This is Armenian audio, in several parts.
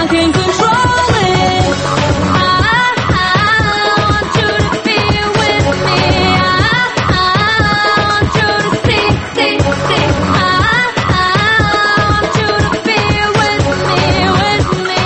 can control it. I want you to be with me. I want you to see. I want you to be with me.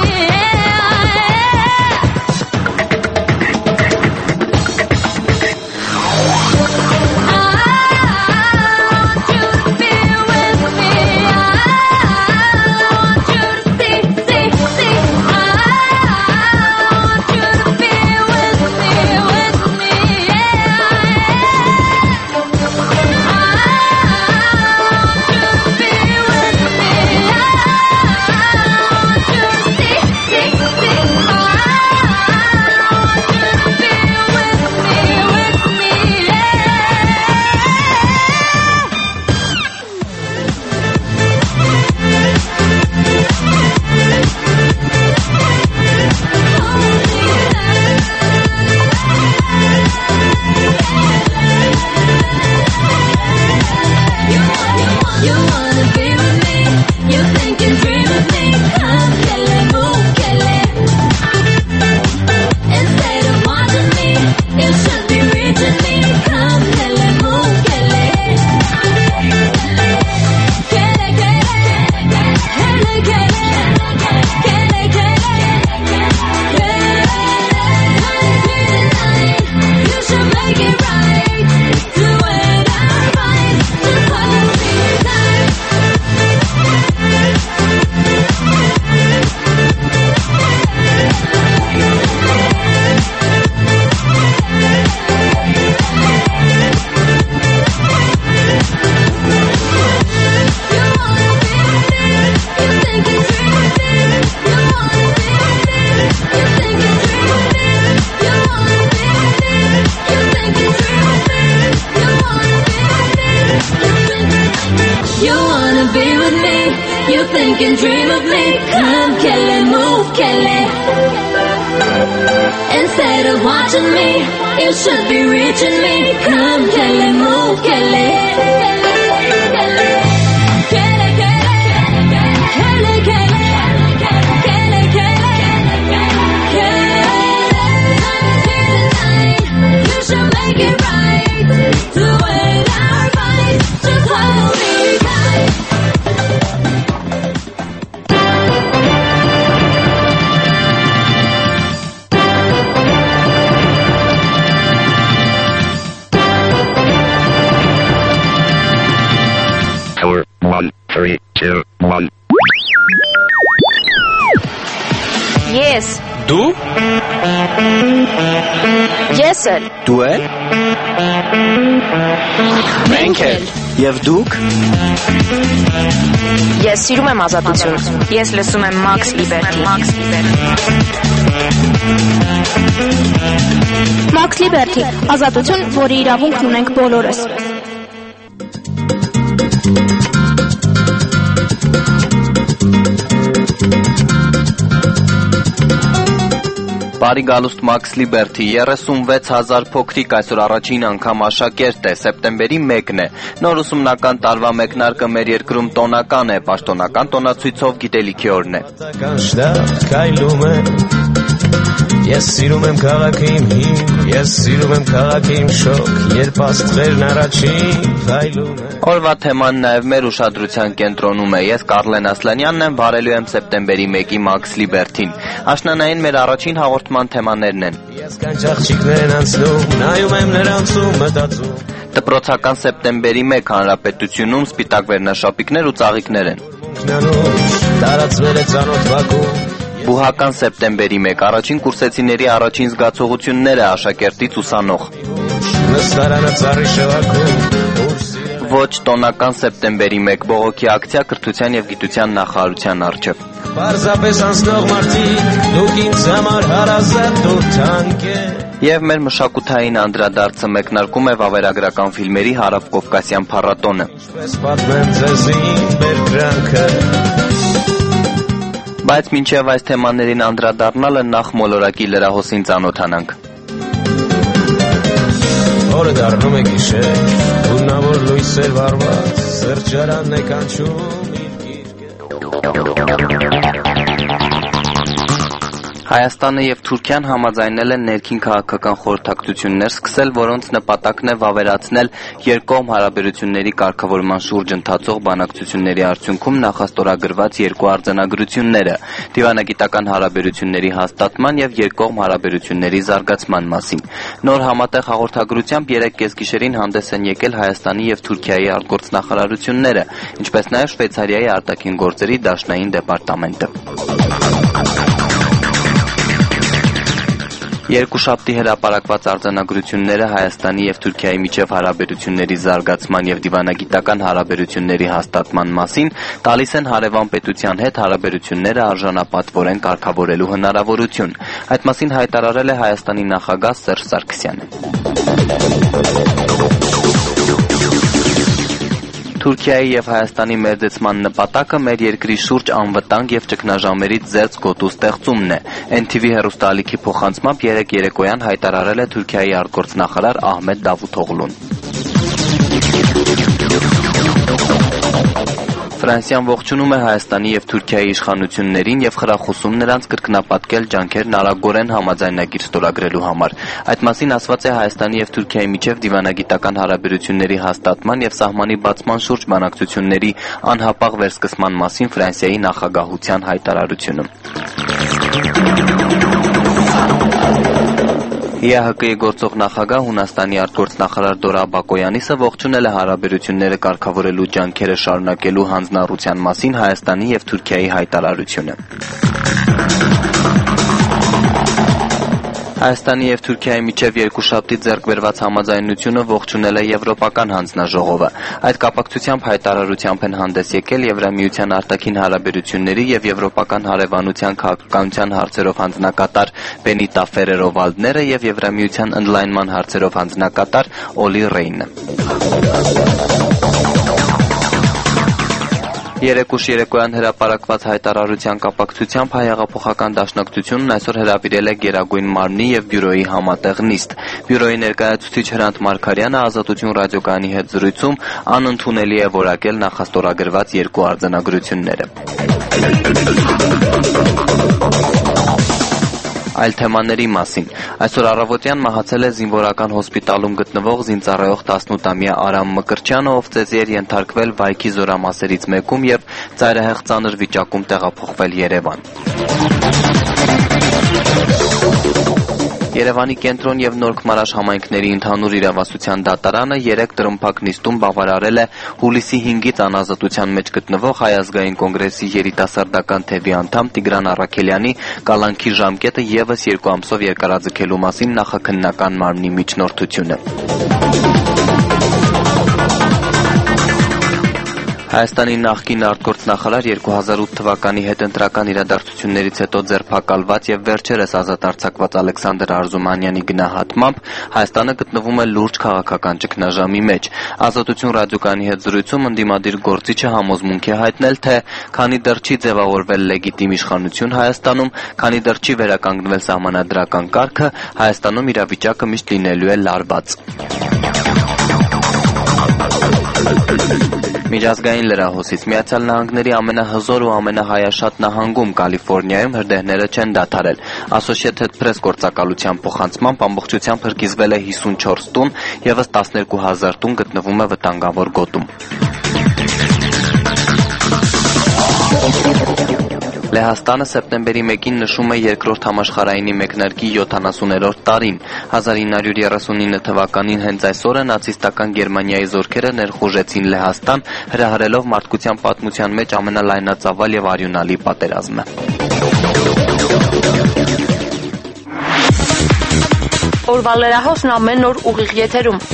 can dream of me. Come, Kelly, move, Kelly. Instead of watching me, you should be reaching me. Come, Kelly, move, Kelly. Power 1, 3, 2, 1. Yes. Դու? Ես էլ։ Դու էլ։ Մենք էլ։ Եվ դուք? Ես սիրում եմ ազատություն։ Ես լսում եմ Max Liberty։ Max Liberty, ազատություն, որի իրավունքն ունենք բոլորս։ Բարի գալուստ Max Liberty, 36,000 փոքրիկ այսօր առաջին անգամ աշակերտ է, սեպտեմբերի 1-ն է, նոր ուսումնական տարվա մեկնարկը մեր երկրում տոնական է, պաշտոնական տոնացույցով գիտելիքի օրն է։ Ես սիրում եմ քաղաքիմ հին, ես սիրում եմ քաղաքիմ շոկ, երբ աստղերն առաջին փայլում են։ Օրվա թեման նաև մեր ուշադրության կենտրոնում է։ Ես Կարլեն Ասլանյանն եմ, բարելու եմ սեպտեմբերի 1-ի Max Liberty-ին։ Աշնանային մեր առաջին հաղորդման թեմաներն են։ Ես կանչ աղջիկներ են անցնում, նայում եմ նրանցում մտածում։ Դպրոցական սեպտեմբերի 1 հանրապետությունում սպիտակ վերնաշապիկներ ու ծաղիկներ են։ Տարածվել է ծանոթ վակում։ Բուհական սեպտեմբերի 1 առաջին կուրսեցիների առաջին զգացողությունները աշակերտից ուսանող։ Ոչ տոնական սեպտեմբերի 1 բողոքի ակցիա կրթության եւ գիտության նախարարության առջև։ Պարզապես անցնող մարդիկ, դուք ինձ համար հարազատ ու թանկ եք։ Եվ մեր մշակութային անդրադարձը մեկնարկում է վավերագրական ֆիլմերի հարավկովկասյան փառատոնը։ Ինչպես պատմեմ ձեզ իմ բերկրանքը։ Բայց մինչև այս թեմաներին անդրադառնալը նախ մոլորակի լրահոսին ծանոթանանք։ Օրը դառնում է գիշեր, գունավոր լույսեր վառված, սրճարանն է կանչում իր գիրկը։ Հայաստանը եւ Թուրքիան համաձայնել են ներքին քաղաքական խորհրդակցություններ սկսել, որոնց նպատակն է վավերացնել երկկողմ հարաբերությունների կարգավորման շուրջ ընթացող բանակցությունների արդյունքում նախաստորագրված երկու արձանագրությունները՝ դիվանագիտական հարաբերությունների հաստատման եւ երկկողմ հարաբերությունների զարգացման մասին։ Նոր համատեղ հաղորդագրությամբ 3 կեսգիշերին հանդես են եկել Հայաստանի եւ Թուրքիայի արտգործնախարարությունները, ինչպես նաեւ Շվեյցարիայի արտաքին գործերի դաշնային դեպարտամենտը։ Երկուշաբթի հրապարակված արձանագրությունները Հայաստանի եւ Թուրքիայի միջև հարաբերությունների զարգացման եւ դիվանագիտական հարաբերությունների հաստատման մասին տալիս են հարևան պետության հետ հարաբերությունները արժանապատվորեն կարգավորելու հնարավորություն։ Այդ մասին հայտարարել է Հայաստանի նախագահ Սերժ Սարգսյանը։ Թուրքիայի եւ Հայաստանի մերձեցման նպատակը մեր երկրի շուրջ անվտանգ եւ ճգնաժամերից զերծ գոտու ստեղծումն է։ NTV հեռուստաալիքի փոխանցմամբ երեկոյան հայտարարել է Թուրքիայի արտգործնախարար Ահմեդ Դավութօղլուն։ Ֆրանսիան ողջունում է Հայաստանի եւ Թուրքիայի իշխանություններին եւ խրախուսում նրանց կրկնապատկել ջանքերն արագորեն համաձայնագիր ստորագրելու համար։ Այդ մասին ասված է Հայաստանի եւ Թուրքիայի միջև դիվանագիտական հարաբերությունների հաստատման եւ սահմանի բացման շուրջ բանակցությունների անհապաղ վերսկսման մասին Ֆրանսիայի նախագահության հայտարարությունում։ ԵԱՀԿ-ի գործող նախագահ Հունաստանի արտգործնախարար Դորա Բակոյանիսը ողջունել է հարաբերությունները կարգավորելու ջանքերը շարունակելու հանձնառության մասին Հայաստանի եւ Թուրքիայի հայտարարությունը։ Հայաստանի եւ Թուրքիայի միջև երկուշաբթի ձեռք բերված համաձայնությունը ողջունել է Եվրոպական հանձնաժողովը։ Այդ կապակցությամբ հայտարարությամբ են հանդես եկել Եվրամիության արտաքին հարաբերությունների եւ Եվրոպական հարևանության քաղաքականության հարցերով հանձնակատար Բենիտա Ֆերերո-Վալդները եւ Եվրամիության ընդլայնման հարցերով հանձնակատար Օլի Ռեյնը։ Երեկոյան հրապարակված հայտարարության կապակցությամբ Հայ հեղափոխական դաշնակցությունն այսօր հրավիրել է Գերագույն մարմնի եւ բյուրոյի համատեղ նիստ։ Բյուրոյի ներկայացուցիչ Հրանտ Մարգարյանը Ազատություն ռադիոկայանի հետ զրույցում անընդունելի է որակել նախաստորագրված երկու արձանագրությունները։ Այլ թեմաների մասին։ Այսօր առավոտյան մահացել է զինվորական հոսպիտալում գտնվող զինծառայող 18-ամյա Արամ Մկրտչյանը, ով ծեծի էր ենթարկվել վայքի զորամասերից մեկում եւ ծայրահեղ ծանր վիճակում տեղափոխվել Երևան։ Երևանի կենտրոն եւ Նորք-Մարաշ համայնքների ընդհանուր իրավասության դատարանը 3 տրմփակ նիստում բավարարել է հուլիսի 5-ից անազատության մեջ գտնվող Հայ ազգային կոնգրեսի երիտասարդական թևի անդամ Տիգրան Առաքելյանի կալանքի ժամկետը եւս 2 ամսով երկարաձգելու մասին նախաքննական մարմնի միջնորդությունը։ Հայաստանի նախկին արտգործնախարար 2008 թվականի հետընտրական իրադարձություններից հետո ձերբակալված եւ վերջերս ազատ արձակված Ալեքսանդր Արզումանյանի գնահատմամբ Հայաստանը գտնվում է լուրջ քաղաքական ճգնաժամի մեջ։ Ազատություն ռադիոկայանի հետ զրույցում ընդդիմադիր գործիչը համոզմունք է հայտնել, թե քանի դեռ չի ձևավորվել լեգիտիմ իշխանություն Հայաստանում, քանի դեռ չի վերականգնվել սահմանադրական կարգը, Հայաստանում իրավիճակը միշտ լինելու է լարված։ Միջազգային լրահոսից Միացյալ Նահանգների ամենահզոր ու ամենահայաշատ նահանգում Կալիֆոռնիայում հրդեհները չեն դադարել։ Associated Press գործակալության փոխանցմամբ ամբողջությամբ հրկիզվել է 54 տուն, եւս 12,000 տուն գտնվում է վտանգավոր գոտում։ Լեհաստանը սեպտեմբերի 1-ին նշում է երկրորդ համաշխարհայինի մեկնարկի 70-րդ տարին։ 1939 թվականին հենց այս օրը նացիստական Գերմանիայի զորքերը ներխուժեցին Լեհաստան, հրահրելով մարդկության պատմության մեջ ամենալայնածավալ եւ արյունալի պատերազմը։ Օրվա լրահոսն ամեն օր ուղիղ եթերում։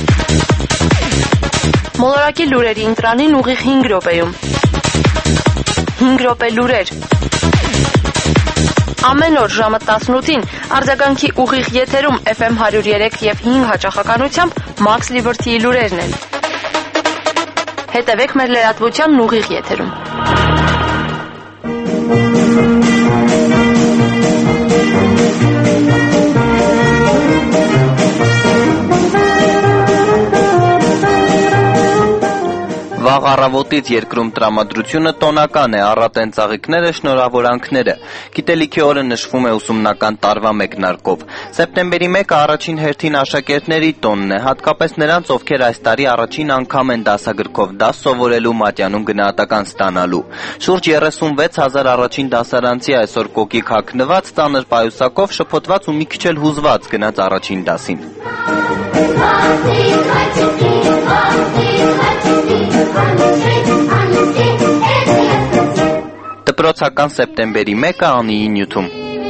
Մոլորակի լուրերի ընտրանին ուղիղ 5 րոպեում։ 5 րոպե լուրեր։ Ամեն օր ժամը 18-ին արձագանքի ուղիղ եթերում FM 103 եւ 5 հաճախականությամբ Max Liberty-ի լուրերն են։ Հետևեք մեր լրատվությանն ուղիղ եթերում։ Վաղ Առավոտից երկրում տրամադրությունը տոնական է, առատեն ծաղիկները, շնորհավորանքները։ Գիտելիքի օրը նշվում է ուսումնական տարվա մեկնարկով։ Սեպտեմբերի 1-ը առաջին հերթին աշակերտների տոնն է, հատկապես նրանց, ովքեր այս տարի առաջին անգամ են դասագրքով դաս սովորելու, մատյանում գնահատական ստանալու։ Շուրջ 36,000 առաջին դասարանցի այսօր կոկիկ հագնված, ծանր պայուսակով, շփոթված ու մի քիչ էլ հուզված գնաց առաջին դասին։ Դպրոցական սեպտեմբերի 1-ը Անիի նյութում։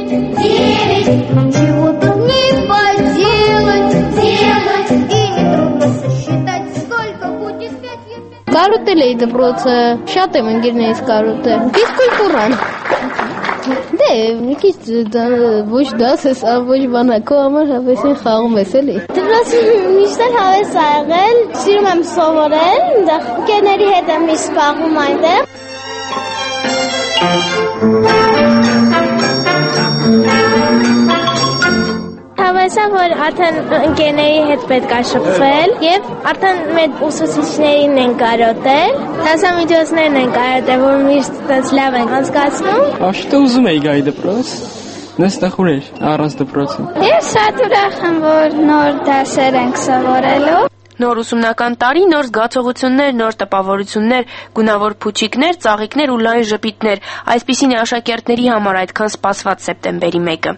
Կարոտել էի դպրոցը, շատ եմ ընկերներից կարոտել։ Ֆիզկուլտուրան։ Դե, մի քիչ ոչ դաս ես, ոչ բանակո համար հավես են խաղում ես էլի։ Դպրոցը միշտ էլ հավես ա եղել, սիրում եմ սովորել, այնտեղ ընկերների հետ եմ միշտ զբաղվում այնտեղ։ Հավեսա, որ արդեն ընկերների հետ պետք է շփվել եւ արդեն մեր ուսուցիչներին են կարոտել, դասամիջոցներն են կարոտել, որ միշտ լավ են անցկացնում։ Աշտը ուզում էի գայի դպրոց, նստեղ ուր առանց դպրոցի։ Ես շատ ուրախ եմ, որ նոր դասեր ենք սովորելու։ Նոր ուսումնական տարի, նոր զգացողություններ, նոր տպավորություններ, գունավոր փուչիկներ, ծաղիկներ ու լայն ժպիտներ։ Այսպիսին է աշակերտների համար այդքան սպասված սեպտեմբերի 1-ը։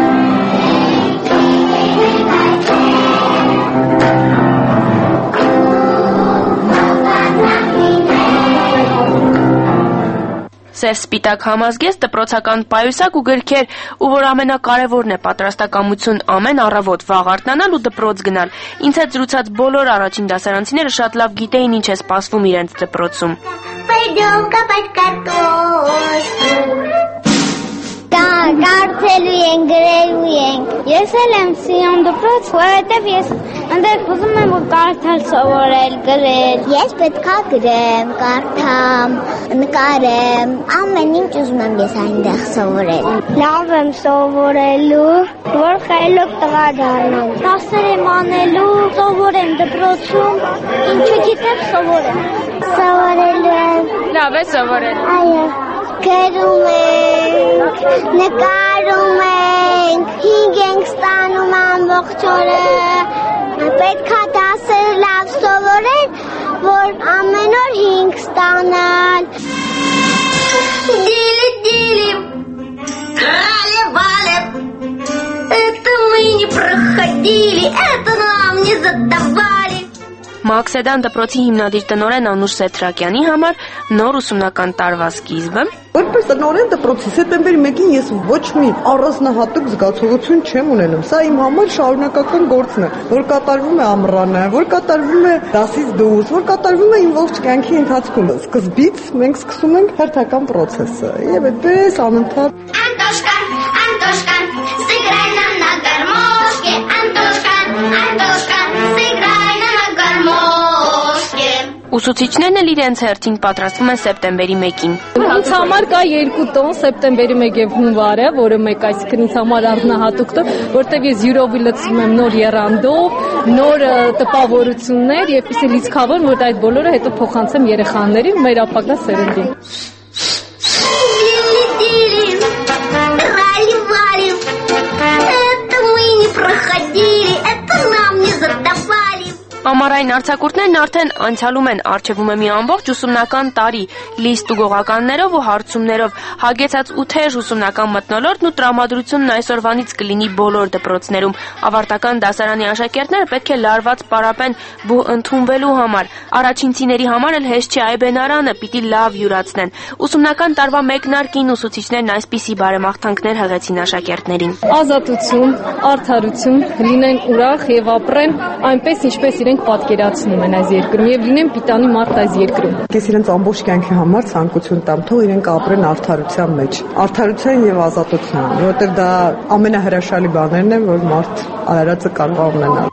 Սև-սպիտակ համազգեստ, դպրոցական պայուսակ ու գրքեր, ու որ ամենակարևորն է պատրաստակամություն ամեն առավոտ վաղ արթնանալ ու դպրոց գնալ։ Ինձ հետ զրուցած բոլոր առաջին դասարանցիները շատ լավ գիտեին ինչ է սպասվում իրենց դպրոցում։ Պойдем копать картошку. Կարծելու ենք, գրելու ենք։ Ես էլ եմ սիրում դպրոց, որովհետև ես այնտեղ ուզում եմ որ կարդալ, սովորել, գրել։ Ես պետքա գրեմ, կարդամ, նկարեմ, ամեն ինչ ուզում եմ ես այնտեղ սովորել։ Լավ եմ սովորելու, որ խելոք տղա դառնամ։ Դասեր եմ անելու, սովորեմ դպրոցում, ինչու գիտեմ սովորեմ։ Սովորելու եմ։ Լավ է սովորել։ Այո։ Գրում ենք, նկարում ենք, հինգ ենք ստանում ամբողջ օրը, պետք է դասերը լավ սովորել, որ ամեն օր 5 ստանալ։ Делим, крали-вали, это мы не проходили, это нам не задавали։ Մաքսեդան դպրոցի հիմնադիր տնօրեն Անուշ Սեթրակյանի համար նոր ուսումնական տարվա սկիզբը Որպես տնօրեն դպրոցի սեպտեմբերի 1-ին ես ոչ մի առանձնահատուկ զգացողություն չեմ ունենում։ Սա իմ համար շարունակական գործն է, որ կատարվում է ամռանը, որ կատարվում է դասից դուրս, որ կատարվում է իմ ողջ կյանքի ընթացքում։ Սկզբից մենք սկսում ենք հերթական process-ը եւ այդպես անընդհատ Антошка, сыграй нам на гармошке, Антошка, сыграй нам на гармошке։ Ուսուցիչներն էլ իրենց հերթին պատրաստվում են սեպտեմբերի 1-ին։ Ինձ համար կա 2 տոն սեպտեմբերի 1 եւ հունվարը, որը մեկ այսինքն ինձ համար առնահատուկ է, որտեղ ես յուրովի լցնում եմ նոր եռանդով, նոր տպավորություններ եւ իսկի լիցքավոր, որ այդ բոլորը հետո փոխանցեմ երեխաներին, մեր ապագա սերնդին։ Ամառային արձակուրդներն արդեն անցյալում են, առջևում է մի ամբողջ ուսումնական տարի, լիստ ու գողականներով ու հարցումներով, հագեցած ու թեժ ուսումնական մթնոլորտն ու տրամադրությունն այսօրվանից կլինի բոլոր դպրոցներում։ Ավարտական դասարանի աշակերտները պետք է լարված պարապեն բու ընդունվելու համար։ Առաջինցիների համար էլ հեշտ չէ այբենարանը, պիտի լավ յուրացնեն։ Ուսումնական տարվա մեկնարկին ուսուցիչներն այսպիսի բարեմաղթանքներ հղեցին աշակերտներին։ Ազատություն, արդարություն, լինեն ուրախ եւ ապրեն այնպես ինչպես իրենք պատկերացնում են այս երկրում եւ լինեն պիտանի մարդ այս երկրում։ Ես իրենց ամբողջ կյանքի համար ցանկություն տամ, թող իրենք ապրեն արդարության մեջ, արդարության եւ ազատության, որովհետեւ դա ամենահրաշալի բաներն են, որ մարդ արարածը կարող է ունենալ։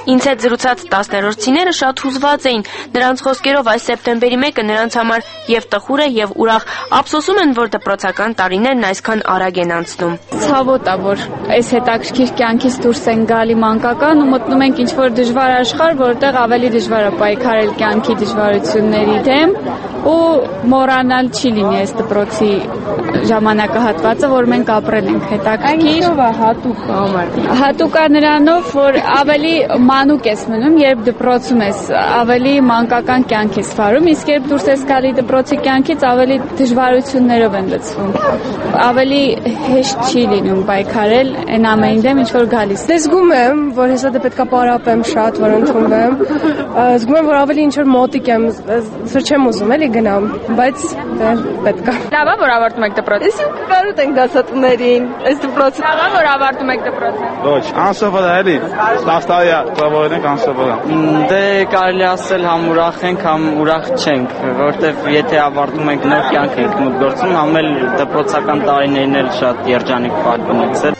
Ինձ հետ զրուցած 10-րդցիները շատ հուզված էին։ Նրանց խոսքերով այս սեպտեմբերի 1-ը նրանց համար եւ տխուր է եւ ուրախ, ափսոսում են, որ դպրոցական տարիներն այսքան արագ են անցնում։ Ցավոտ է, որ այս հետաքրքիր կյանքից դուրս են գալի մանկական ու մտնում ենք ինչ-որ դժվար աշխարհ, որտեղ ավելի դժվար է պայքարել կյանքի դժվարությունների դեմ ու մոռանալ չի լինի այս դպրոցի ժամանակահատվածը, որ մենք ապրել ենք հետաքրքիր։ Հատուկ է նրանով, որ ավելի մանուկ ես մնում, երբ դպրոցում ես, ավելի մանկական կյանք ես վարում, իսկ երբ դուրս ես գալի դպրոցի կյանքից, ավելի դժվարություններով են լցվում։ Ավելի հեշտ չի լինում պայքարել այն ամենի դեմ, ինչ որ գալիս։ Դե զգում եմ, որ հեսա դե պետքա պարապեմ շատ, որ ընդունվեմ։ Զգում եմ, որ ավելի ինչ որ մոտիկ եմ, սր չեմ ուզում էլի գնամ, բայց դե պետքա։ Լավ է, որ ավարտում եք դպրոցը։ Իսկ կարուտ ենք դասատուներին, այս դպրոցը։ Լավ է, որ ավարտում եք դպրոցը։ Ոչ, անսովոր է էլի։ 10 տարի ծավալն ենք անսովոր է։ Դե կարելի ասել համ ուրախ ենք, համ ուրախ չենք, որովհետև եթե ավարտում ենք նոր կյանք ենք մուտք գործում, համ էլ դպրոցական տարիներն էլ շատ երջանիկ բան ունեցել։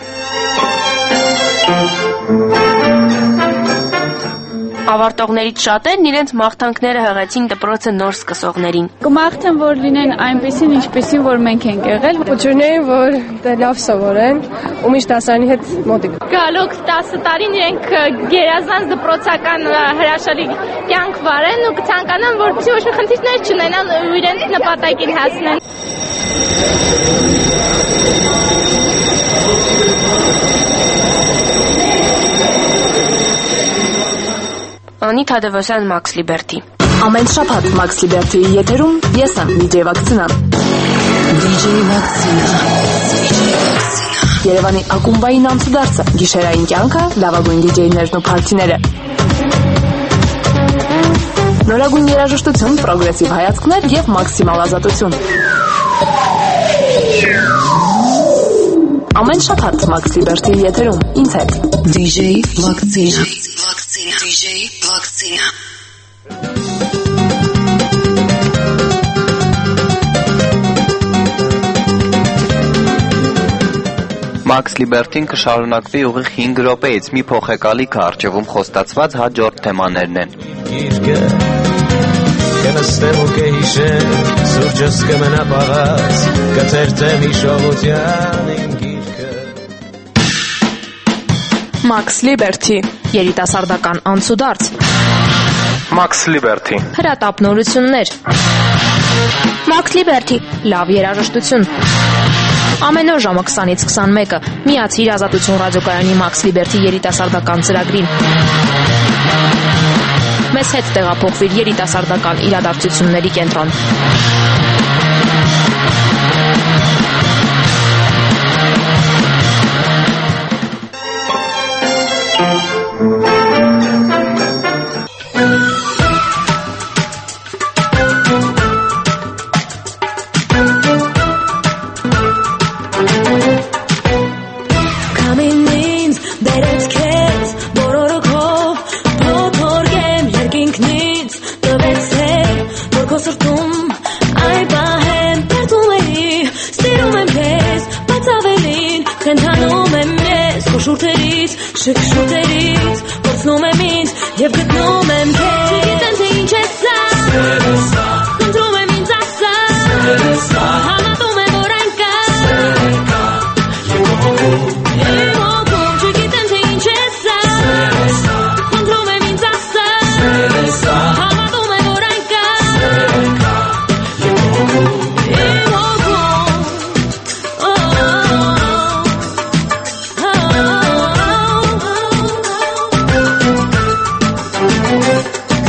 Ավարտողներից շատերն իրենց մաղթանքները հղեցին դպրոցը նոր սկսողներին։ Կմաղթեմ, որ լինեն այնպեսին, ինչպեսին, որ մենք ենք եղել, Ուջուրներին, որ դե լավ սովորեն ու միշտ դասարանի հետ մոտիկ։ Գալոք 10 տարին իրենք գերազանց դպրոցական հրաշալի կյանք վարեն ու կցանկանան, որպեսզի ոչ մի խնդիրներ չունենան ու իրենց նպատակին հասնեն։ Անի Թադևոսյան, Max Liberty։ Ամեն շաբաթ Max Liberty-ի եթերում ես եմ DJ Վակցինան։ DJ Վակցինա։ Երևանի ակումբային անցուդարձը, գիշերային կյանքը, լավագույն DJ-ներն ու փարթիները։ Նորագույն երաժշտություն, պրոգրեսիվ հայացքներ եւ մաքսիմալ ազատություն։ Ամեն շաբաթ Max Liberty-ի եթերում ինձ հետ DJ Վակցինա։ DJ Վակցինա։ Max Liberty-ն կշարունակվի ուղիղ 5 րոպեից մի փոխեկալիք առջևում խոստացված հաջորդ թեմաներն են։ Կնստեմ ու կհիշեմ, սուրջս կմնա պաղած, կթերթեմ հիշողության իմ գիրքը։ Max Liberty, երիտասարդական անցուդարձ։ Max Liberty, հրատապնորություններ։ Max Liberty, լավ երաժշտություն։ Ամեն օր ժամը 20-ից 21-ը միացիր Ազատություն ռադիոկայանի Max Liberty երիտասարդական ծրագրին։ Մեզ հետ տեղափոխվիր երիտասարդական իրադարձությունների կենտրոն։ Շքշուտերից կործնում եմ ինձ և գտնում եմ քեզ Չգիտեմ թե ինչ է սա Կնդրում եմ ինձ ասա Համատում եմ որ այն կա Իմ հոգում Չգիտեմ թե ինչ է սա Կնդրում եմ ինձ ասա Համատում եմ որ այն կա Իմ հոգում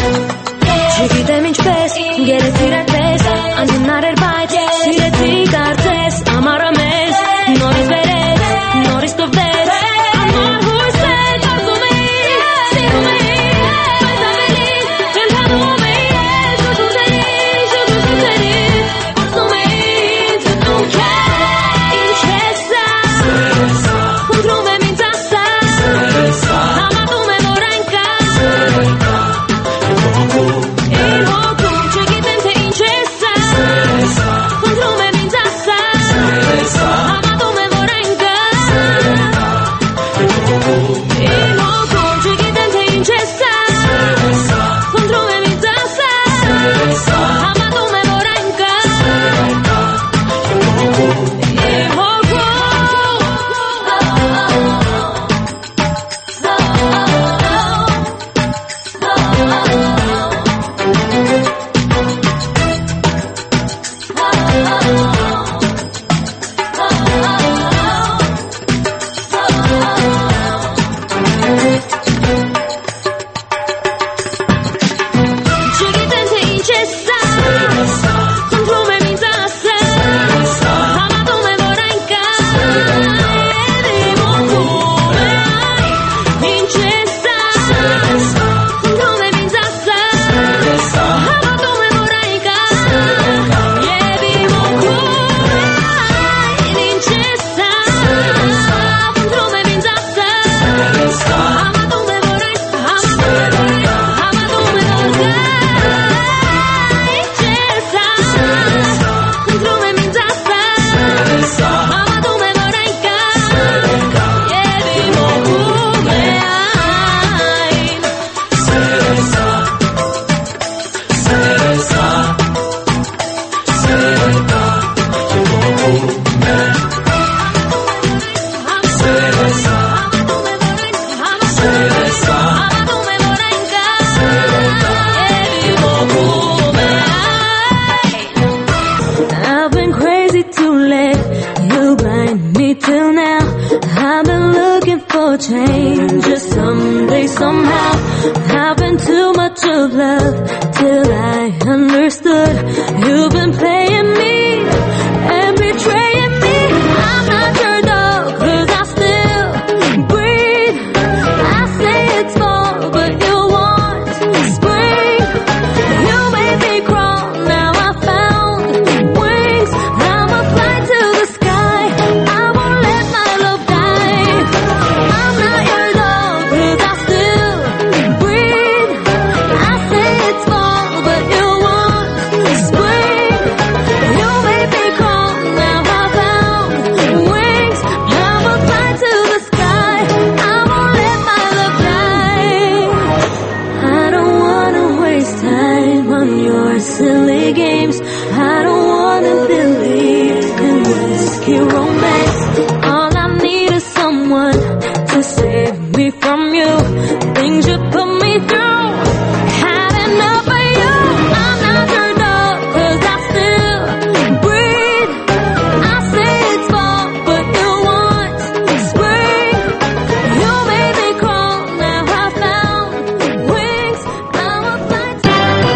I've been crazy to let you blind me till now. I've been looking for change, just someday, somehow. I've been too much of love till I understood. You've been playing me and betraying me. I'm not your dog, 'cause I still breathe. I say it's fall, but you want spring. You made me crawl, now I found wings. I'ma fly to the sky, I won't let my love die. I'm not your dog, 'cause I still breathe. I say it's fall, but you want spring. You made me crawl, now I found wings. I'ma fly to the sky, I won't let my love die. I don't wanna waste time on your silly games. I don't wanna believe in whiskey romance. All I need is someone to save me from you. Things you put me through, had enough of you. I'm not your dog, 'cause I still breathe. I say it's fall, but you want spring. You made me crawl, now I found wings. I'ma fly to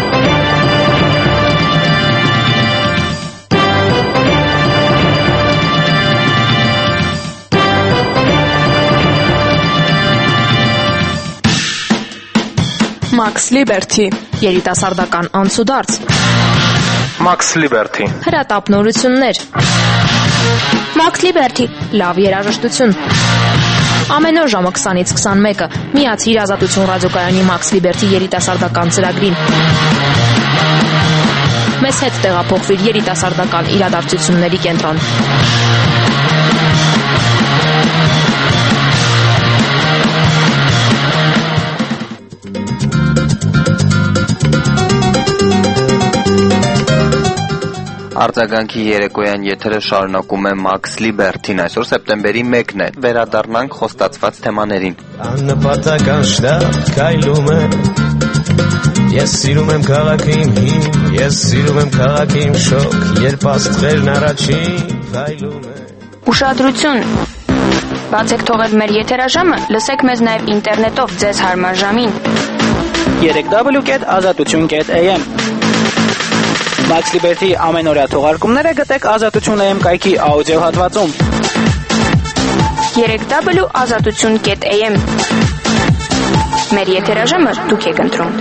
Max Liberty երիտասարդական անցուդարձ Max Liberty հրատապ նորություններ Max Liberty լավ երաժշտություն ամեն օր ժամը 20-ից 21-ը միացիր Ազատություն ռադիոկայանի Max Liberty երիտասարդական ծրագրին մեզ հետ տեղափոխվիր երիտասարդական իրադարձությունների կենտրոն Արձագանքի երեկոյան եթերը շարունակում է Max Liberty-ն այսօր սեպտեմբերի 1-ն է վերադառնանք խոստացված թեմաներին Աննպատական շտապ քայլում է Ես սիրում եմ քաղաքին հին Ես սիրում եմ քաղաքին շոկ Երբ աստղերն առաջին քայլում է Ուշադրություն Բացեք թողել մեր եթերաժամը լսեք մեզ նաև ինտերնետով ձեզ հարմար ժամին 3w.azatutun.am Max Liberty ամենօրյա թողարկումները գտեք Ազատություն AM կայքի աուդիո հատվածում 3w.azatutun.am Մեր եթերաժամը դուք եք ընտրում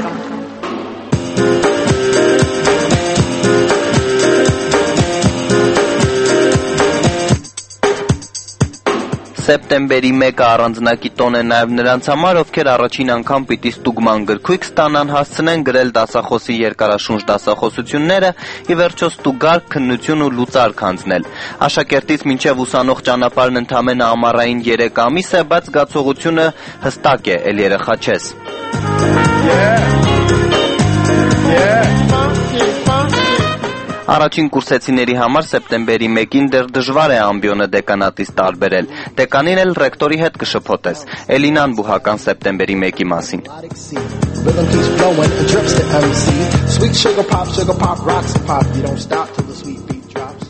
Սեպտեմբերի 1-ը առանձնակի տոն է նաև նրանց համար, ովքեր առաջին անգամ պիտի ստուգման գրքույկ ստանան, հասցնեն գրել դասախոսի երկարաշունչ դասախոսությունները, ի վերջո ստուգար, քննություն ու լուծարկ հանձնել։ Աշակերտից մինչև ուսանող ճանապարհն ընդամենը ամառային 3 ամիս է, բայց զգացողությունը հստակ է, էլ երեխա չես։ Առաջին կուրսեցիների համար սեպտեմբերի 1-ին դեռ դժվար է ամբիոնը դեկանատից տարբերել։ Դեկանին էլ ռեկտորի հետ կշփոթես։ Էլինան բուհական սեպտեմբերի 1-ի մասին։ Rhythm keeps flowing, it drips to MC. Sweet sugar pop, rocks and pop. You don't stop till the sweet beat drops.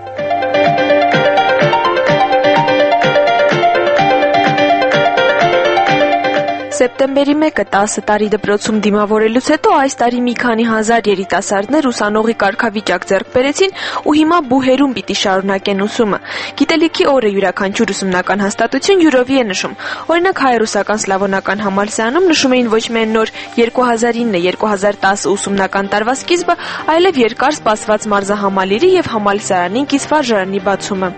Սեպտեմբերի 1-ը 10 տարի դպրոցում դիմավորելուց հետո այս տարի մի քանի հազար երիտասարդներ ուսանողի կարգավիճակ ձեռք բերեցին ու հիմա բուհերում պիտի շարունակեն ուսումը։ Գիտելիքի օրը յուրաքանչյուր ուսումնական հաստատություն յուրովի է նշում։ Օրինակ հայ-ռուսական սլավոնական համալսարանում նշում էին ոչ միայն նոր 2009-2010 ուսումնական տարվա սկիզբը, այլև երկար սպասված մարզահամալիրի եւ համալսարանին կից վարժարանի բացումը։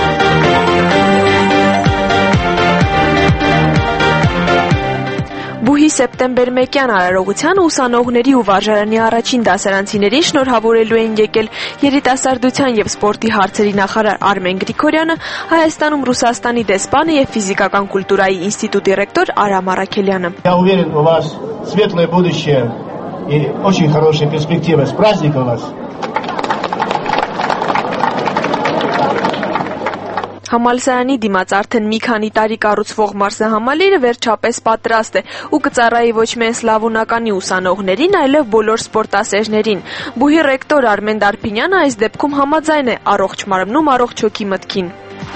Բուհի սեպտեմբեր 1-յան արարողության ուսանողների ու վարժարանի առաջին դասարանցիներին շնորհավորելու են եկել երիտասարդության եւ սպորտի հարցերի նախարար Արմեն Գրիգորյանը, Հայաստանում Ռուսաստանի դեսպանը եւ ֆիզիկական կուլտուրայի ինստիտուտի ռեկտոր Արամ Արաքելյանը։ Я уверен, у вас светлое будущее и очень хорошие перспективы. С праздником вас! Համալսարանի դիմաց արդեն մի քանի տարի կառուցվող մարզահամալիրը վերջապես պատրաստ է ու կծառայի ոչ միայն սլավոնականի ուսանողներին, այլև բոլոր սպորտասերներին։ Բուհի ռեկտոր Արմեն Դարփինյանը այս դեպքում համաձայն է առողջ մարմնում առողջ հոգի մտքին։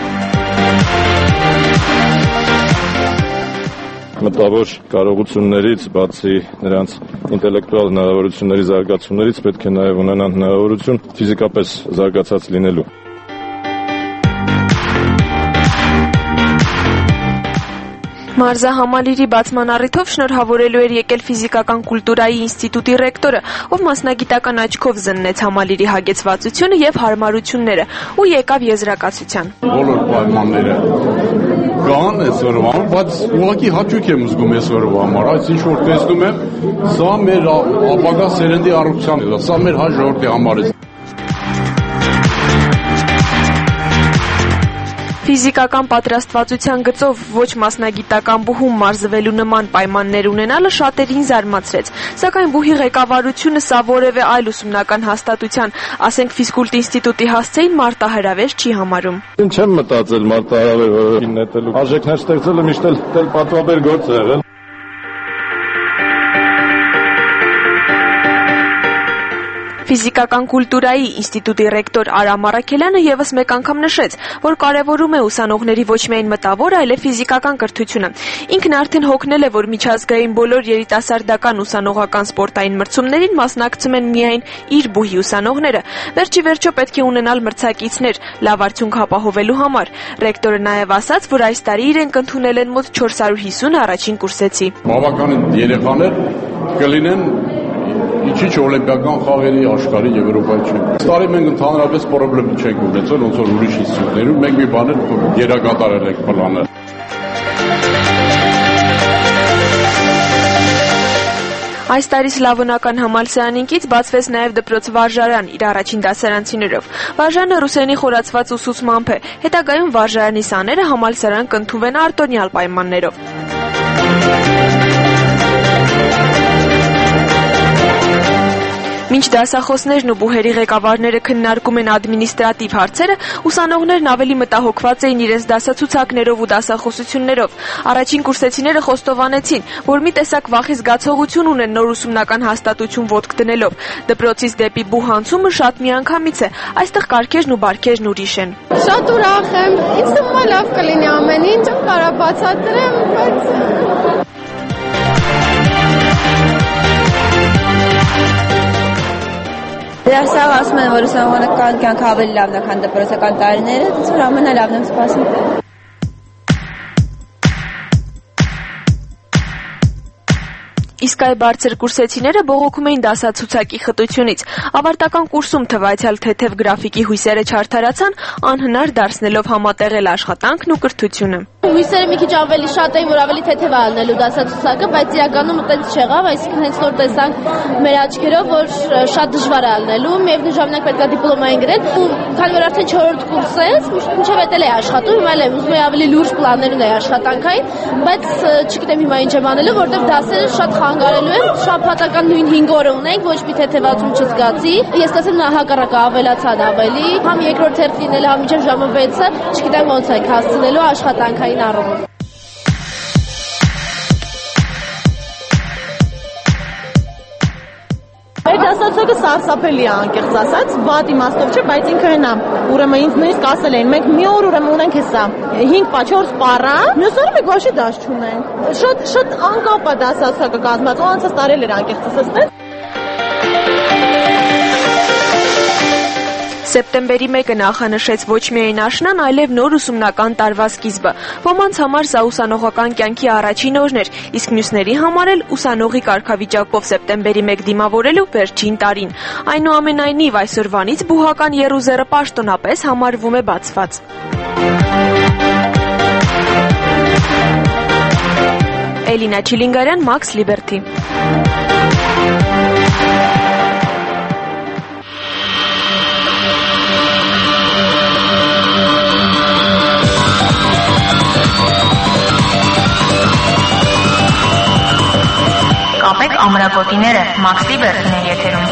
Մտավոր կարողություններից, բացի նրանց ինտելեկտուալ հնարավորությունների զարգացումներից, պետք է նաև ունենան հնարավորություն ֆիզիկապես զարգացած լինելու։ Մարզահամալիրի բացման առիթով շնորհավորելու էր եկել ֆիզիկական կուլտուրայի ինստիտուտի ռեկտորը, ով մասնագիտական աչքով զննեց համալիրի հագեցվածությունը եւ հարմարությունները ու եկավ եզրակացության։ Բոլոր պայմանները կան այսօրվա, բայց ուղղակի հաճույք եմ զգում այսօրվա համար, այս ինչ որ տեսնում եմ, սա մեր ապագա սերնդի առողջության է, սա մեր հայ ժողովրդի համար է։ Ֆիզիկական պատրաստվածության գծով ոչ մասնագիտական բուհում մարզվելու նման պայմաններ ունենալը շատերին զարմացրեց, սակայն բուհի ղեկավարությունը սա որևէ այլ ուսումնական հաստատության, ասենք ֆիզկուլտ ինստիտուտի հասցեին մարտահրավեր չի համարում։ Չեմ մտածել մարտահրավեր նետելու, արժեքներ ստեղծելը միշտ էլ պատվաբեր գործ է եղել։ Ֆիզիկական կուլտուրայի ինստիտուտի ռեկտոր Արամ Առաքելյանը եւս մեկ անգամ նշեց, որ կարեւորում է ուսանողների ոչ միայն մտավոր, այլև ֆիզիկական կրթությունը։ Ինքն արդեն հոգնել է, որ միջազգային բոլոր երիտասարդական ուսանողական սպորտային մրցումներին մասնակցում են միայն իր բուհի ուսանողները։ Վերջի վերջո պետք է ունենալ մրցակիցներ լավ արդյունք ապահովելու համար։ Ռեկտորը նաեւ ասաց, որ այս տարի իրենք ընդունել են մոտ 450 առաջին կուրսեցի։ Բավականին երեխաներ կլինեն Իչիչ օլիմպիական խաղերի աշխարհի Եվրոպայի չեմպիոն։ Տարի մենք ընդհանրապես պրոբլեմ չենք ունեցել, ոնց որ ուրիշ ինստիտուտներում, մենք մի բաներ գերակատարել ենք պլանը։ Այս տարի սլավոնական համալսարանին կից բացվեց նաև դպրոց-վարժարան իր առաջին դասարանցիներով։ Վարժարանը ռուսերենի խորացված ուսուցմամբ է, հետագայում վարժարանի սաները համալսարան կընդունվեն արտոնյալ պայմաններով։ Մինչ դասախոսներն ու բուհերի ղեկավարները քննարկում են ադմինիստրատիվ հարցերը, ուսանողներն ավելի մտահոգված էին իրենց դասացուցակներով ու դասախոսություններով։ Առաջին կուրսեցիները խոստովանեցին, որ մի տեսակ վախի զգացողություն ունեն նոր ուսումնական հաստատություն ոտք դնելով։ Դպրոցից դեպի բուհ անցումը շատ միանգամից է, այստեղ կարգերն ու բարքերն ուրիշ են։ Շատ ուրախ եմ, ինձ թվում է լավ կլինի ամեն ինչ, կարա բացատրեմ, բայց Դերասանը ասում են, որ ուսանողական կյանքը ավելի լավն է, քան դպրոցական տարիները, դից որ ամենալավն եմ սպասում։ Իսկ այ բարձր կուրսեցիները բողոքում էին դասացուցակի խտությունից։ Ավարտական կուրսում թվայցյալ թեթև գրաֆիկի հույսերը չարդարացան, անհնար դարձնելով համատեղել աշխատանքն ու կրթությունը։ Հույսերը մի քիչ ավելի շատ էին, որ ավելի թեթև է ալնելու դասացուցակը, բայց իրականում այդպես չեղավ, այսինքն հենց նոր տեսանք մեր աչքերով, որ շատ դժվար է ալնելու, միևնույն ժամանակ պետք է դիպլոմային գրել, ու քանի որ արդեն 4-րդ կուրս է, մինչև էդ էլ է աշխատում, հիմա էլ ուզում եմ ավելի լուրջ պլաններ ունենալ աշխատանքային, բայց չգիտեմ հիմա ինչ եմ անելու, որտեղ դասերը շատ խանգարելու են, շաբաթական նույն 5 օրը ունենք, ոչ մի թեթևացում չզգացի։ Ես կասեմ հակառակը ավելացան ավելի, համ երկրորդ հերթ լինել, համ մինչև ժամը 6-ը, չգիտեմ ոնց եք հասցնելու աշխատանքային առումով։ Մեր դասացուցակը սարսափելի է, անկեղծ ասած, վատ իմաստով չէ, բայց ինքը հենա։ Ուրեմն ինձ նույնիսկ ասել էին, մենք մի օր ուրեմն ունենք հեսա 5-4 պառա, մյուս օրը մենք ոչ դաս չունենք։ Շատ անկապ է դասացուցակը կազմած, ու անցած տարել էր անկեղծ ասած։ Սեպտեմբերի 1-ը նախանշեց ոչ միայն աշնան, այլև նոր ուսումնական տարվա սկիզբը։ Ոմանց համար սա ուսանողական կյանքի առաջին օրն էր, իսկ մյուսների համար էլ ուսանողի կարգավիճակով սեպտեմբերի 1 դիմավորելու վերջին տարին։ Այնուամենայնիվ այսօրվանից բուհական եռուզեռը պաշտոնապես համարվում է բացված։ Էլինա Չիլինգարյան, Max Liberty։ Կապեք ամրագոտիները, Max Liberty-ն է եթերում։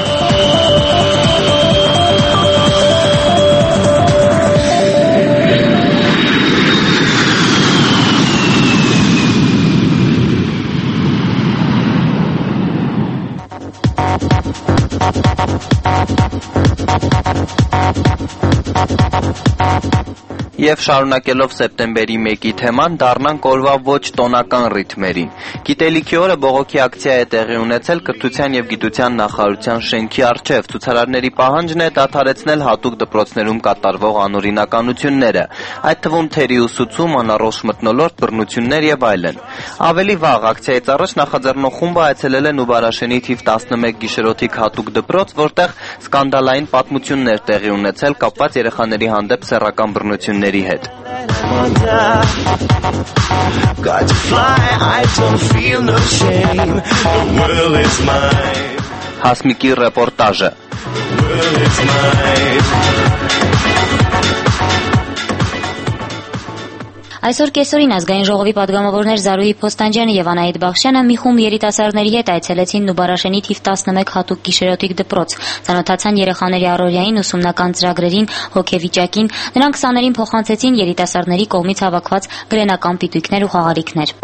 Եվ շարունակելով սեպտեմբերի 1-ի թեման, դառնանք օրվա ոչ տոնական ռիթմերին։ Գիտելիքի օրը բողոքի ակցիա է տեղի ունեցել Կրթության և գիտության նախարարության շենքի առջև։ Ցուցարարների պահանջն է դադարեցնել հատուկ դպրոցներում կատարվող անօրինականությունները, այդ թվում թերի ուսուցում, անառողջ մթնոլորտ, բռնություններ և այլն։ Ավելի վաղ ակցիայից առաջ նախաձեռնող խումբը այցելել է Նուբարաշենի թիվ 11 գիշերօթիկ հատուկ դպրոց, որտեղ սկանդալային պատմություններ տեղի ունեցել կապված երեխաների հանդեպ սեռական բռնությունների հետ։ Հասմիկի ռեպորտաժը։ Այսօր կեսօրին ազգային ժողովի պատգամավորներ Զարուհի Փոստանջյանը եւ Անահիտ Բախշյանը մի խումբ երիտասարդների հետ այցելեցին Նուբարաշենի թիվ 11 հատուկ գիշերօթիկ դպրոց, ծանոթացան երեխաների առօրյային, ուսումնական ծրագրերին, հոգեվիճակին, նրանք սաներին փոխանցեցին երիտասարդների կողմից հավաքված գրենական պիտույքներ ու խաղալիքներ։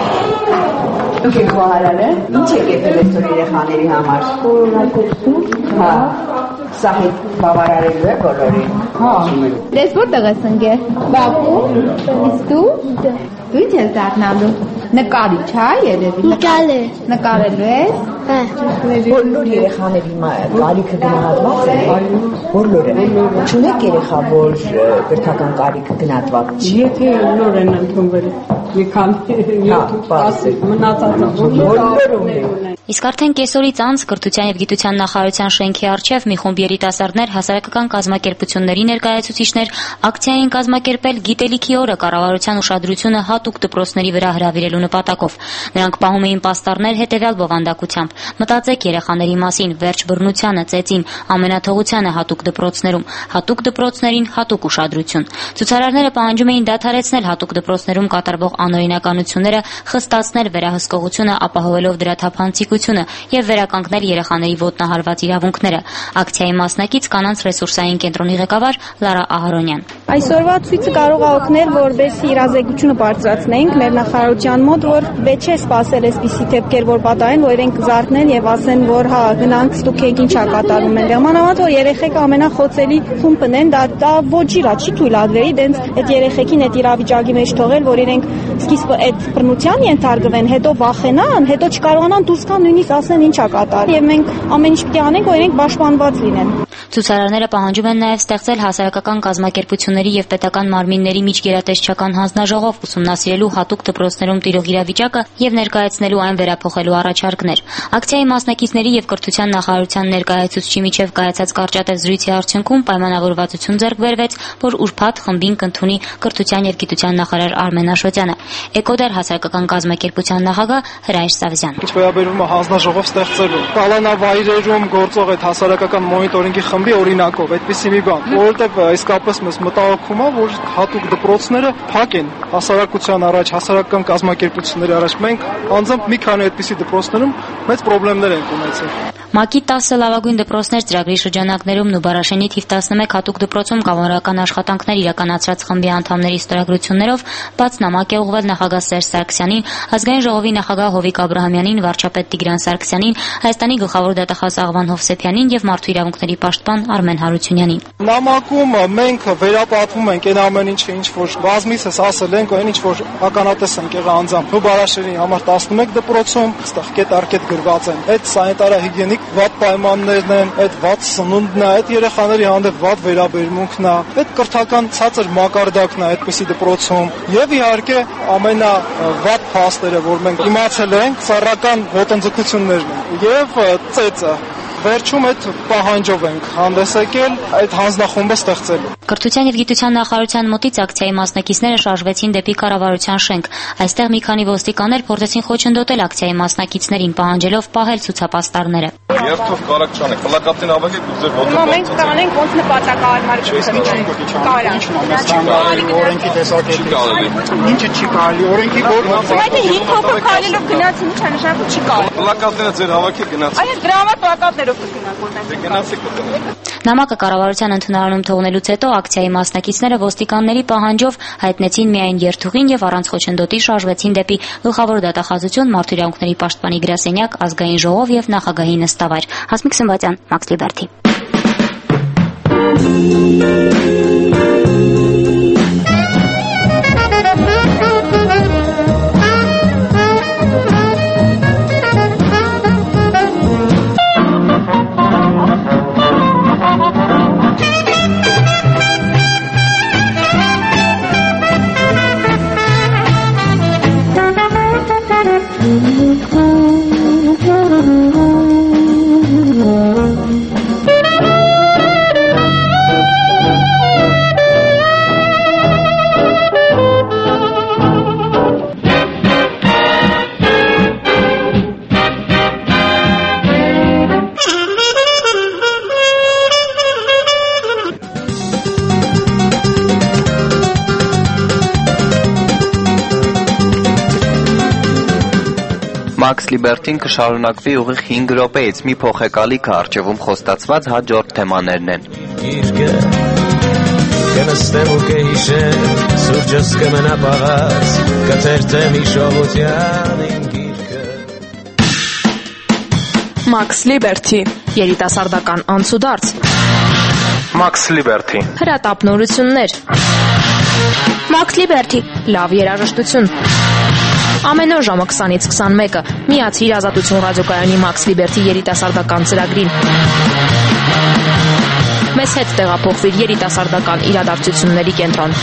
Դուք եք խոհարարը, ինչ եք եկել այսօր երեխաների համար։ Հա, սա հետ բավարարելու է բոլորին։ Հա։ Դες որտեղ ես ընկել։ Բաքու։ Իսկ դու։ Դու ինչ ես դառնալու։ Նկարիչ, հա, երևի։ Նկարելու ես։ Հա։ Բոլոր երեխաների կարիքը գնահատված է։ Բոլորը։ Չունեք երեխա, որ կրթական կարիքը գնահատված չի։ Եթե նոր են ընդունվել, մի քանի 7-10 մնացածը բոլորը ունեն։ Իսկ արդեն կեսօրից անց Կրթության և գիտության նախարարության շենքի առջև մի խումբ երիտասարդներ, հասարակական կազմակերպությունների ներկայացուցիչներ ակցիա են կազմակերպել Գիտելիքի օրը կառավարության ուշադրությունը հատուկ դպրոցների վրա հրավիրելու նպատակով։ Նրանք պահում էին պաստառներ հետևյալ բովանդակությամբ. մտածեք երեխաների մասին, վերջ բռնությանը, ծեծին, ամենաթողությանը հատուկ դպրոցներում, հատուկ դպրոցներին հատուկ ուշադրություն։ Ցուցարարները պահանջում էին դադարեցնել հատուկ դպրոցներում կատարվող անօրինականությունները, խստացնել վերահսկողությունը, ապահովելով դրա թափանցիկությունը եւ վերականգնել երեխաների ոտնահարված իրավունքները։ Ակցիայի մասնակից կանանց ռեսուրսային կենտրոնի ղեկավար Լարա Ահարոնյան։ Այսօրվա ցույցը կարող է օգնել, որպեսզի իրազեկությունը բարձրացնենք մեր նախարարության մոտ, որ պետք չէ սпасել այսպիսի դեպքեր, որ պատահեն, որ իրենք զարթնեն եւ ասեն, որ հա գնանք ստուգ եք ինչա կատարում են։ Ժամանակ որ երեխեքը ամենախոցելի խումբն են, դա ոչ իրա չի թույլատրելի, դենց այդ երեխեքին այդ իրավիճակի մեջ թողել, որ իրենք սկիզբը այդ բռնության ենթարկվեն, հետո վախենան, հետո չկարողանան դուրս գան նույնիսկ ասեն ինչա կատարել։ Եվ մենք ամեն ինչ պիտի անենք, որ իրենք պաշտպանված լինեն։ Ցուցարարները պահանջում են նաև ստեղծել հասարակական կազմակերպությունների եւ պետական մարմինների միջգերատեսչական հանձնաժողով ուսումնասիրելու հատուկ դպրոցներում տիրող իրավիճակը եւ ներկայացնելու այն վերափոխելու առաջարկներ։ Ակցիայի մասնակիցների եւ Կրթության նախարարության ներկայացուցչի միջև կայացած կարճատև զրույցի արդյունքում պայմանավորվածություն ձեռք բերվեց, որ ուրբաթ խմբին կընդունի Կրթության եւ գիտության նախարար Արմեն Աշոտյանը։ Էկոդեր հասարակական կազմակերպության նախագահ Հրայր Սավզյան։ Ինչ վերաբերում է հանձնաժողով ստեղծելու կալանավայրերում գործող այդ հասարակական մոնիտորինգի խմբի օրինակով այդպիսի մի բան, որովհետև իսկապես մեզ մտահոգում է, որ հատուկ դպրոցները փակ են հասարակության առաջ, հասարակական կազմակերպությունների առաջ։ Մենք անձամբ մի քանի այդպիսի դպրոցներում մեծ խնդիրներ ենք ունեցել։ ՄԱԿ-ի 10 լավագույն դպրոցներ ծրագրի շրջանակներում Նուբարաշենի թիվ 11 հատուկ դպրոցում կամավորական աշխատանքներ իրականացրած խմբի անդամների ստորագրություններով բաց նամակ է ուղղվել նախագահ Սերժ Սարգսյանին, ազգային ժողովի նախագահ Հովիկ Աբրահամյանին, վարչապետ Տիգրան Սարգսյանին, Հայաստանի գլխավոր դատախազ Աղվան Հովսեփյանին եւ մարդու իրավունքների պաշտպան Արմեն Հարությունյանին։ Նամակում մենք վերապատվում ենք այն ամեն ինչը, ինչ որ բազմիցս ասել ենք, այն ինչ որ ականատես ենք եղել անձամբ։ Նուբարաշենի համար 11 դպրոցում այստեղ կետ առ կետ գրված են այդ սանիտարահիգիենիկ վատ պայմաններն են, այդ վատ սնունդն է, այդ երեխաների հանդեպ վատ վերաբերմունքն է, այդ կրթական ցածր մակարդակն է այդպիսի դպրոցում եւ իհարկե ամենավատ փաստերը, որ մենք իմացել ենք, սեռական ոտնձգություններն են եւ ծեծը։ Վերջում այդ պահանջով ենք հանդես եկել այդ հանձնախումբը ստեղծելու։ Կրթության եւ գիտության նախարարության մոտից ակցիայի մասնակիցները շարժվեցին դեպի կառավարության շենք։ Այստեղ մի քանի ոստիկաններ փորձեցին խոչընդոտել ակցիայի մասնակիցներին, պահանջելով պահել ցուցապաստառները։ Երթով կարակ չանեք, պլակատին ավագեք ու ձեր ոտը։ Մենք կանենք ոնց նպատակահարմար օրենքի տեսակետից։ Ինչը չի կարելի, օրենքի որ Այդ 5 հոգով քայլելով գնացին, ի՞նչ է նշանակում չի կարելի։ Պլակատները ձեր հավաքի գնացին։ Այս դրա համար պլակատներով Նամակը կառավարության ընդունարանում թողնելուց հետո ակցիայի մասնակիցները ոստիկանների պահանջով հայտնեցին միայն երթուղին եւ առանց խոչընդոտի շարժվեցին դեպի գլխավոր դատախազություն, մարդու իրավունքների պաշտպանի գրասենյակ, ազգային ժողով եւ նախագահի նստավայր։ Հասմիկ Սմբատյան, Max Liberty։ Max Liberty-ն կշարունակվի ուղիղ 5 րոպեից մի փոխեկալիք առջևում խոստացված հաջորդ թեմաներն են։ Կնստեմ ու կհիշեմ, սուրջս կմնա պաղած, կթերթեմ հիշողության իմ գիրքը։ Max Liberty երիտասարդական անցուդարձ Max Liberty հրատապնորություններ Max Liberty լավ երաժշտություն Ամեն օր ժամը 20-ից 21-ը միացիր Ազատություն ռադիոկայանի Max Liberty երիտասարդական ծրագրին Մեզ հետ տեղափոխվիր երիտասարդական իրադարձությունների կենտրոն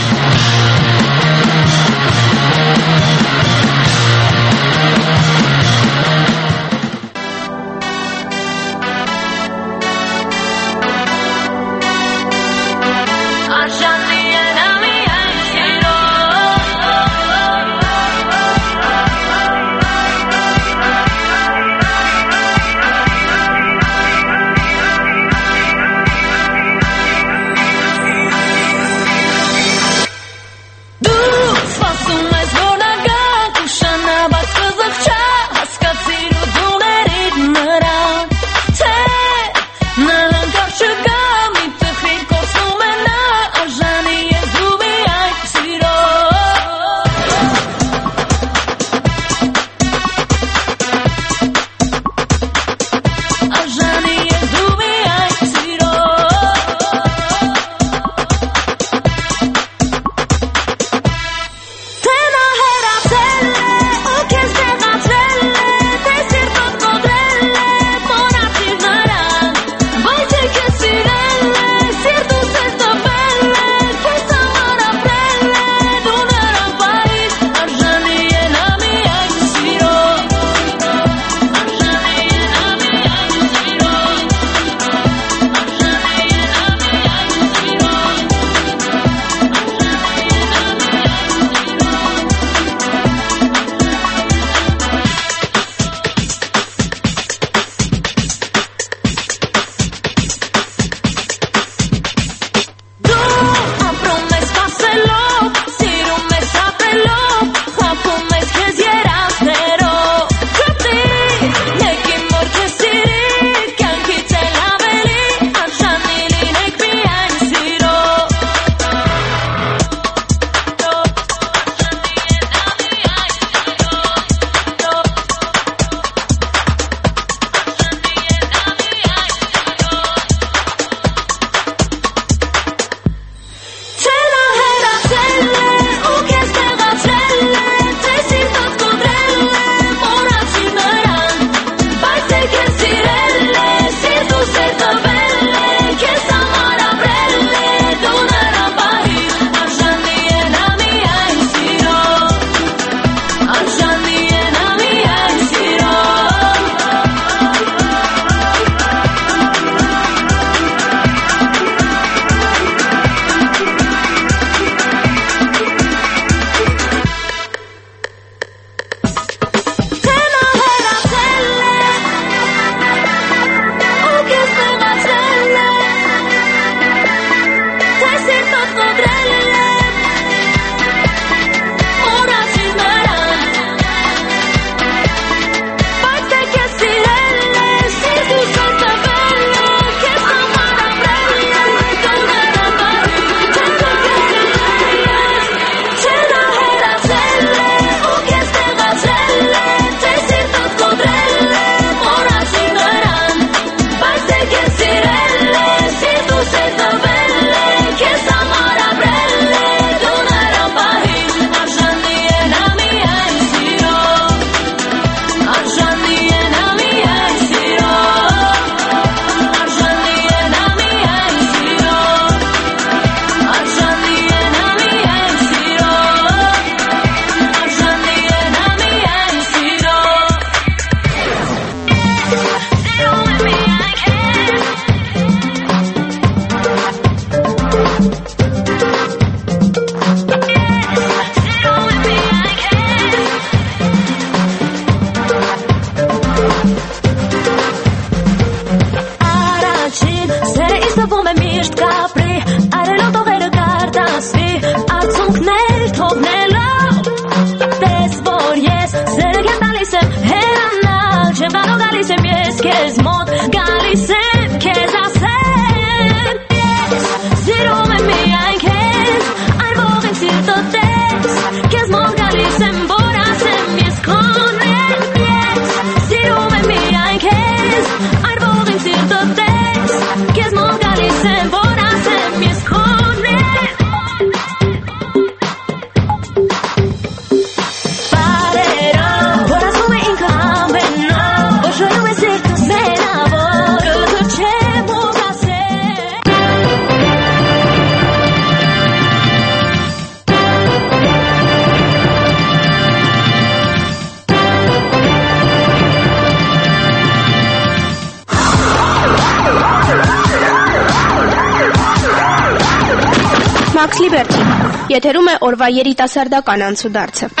Max Liberty, եթերում է օրվա երիտասարդական անցուդարձը։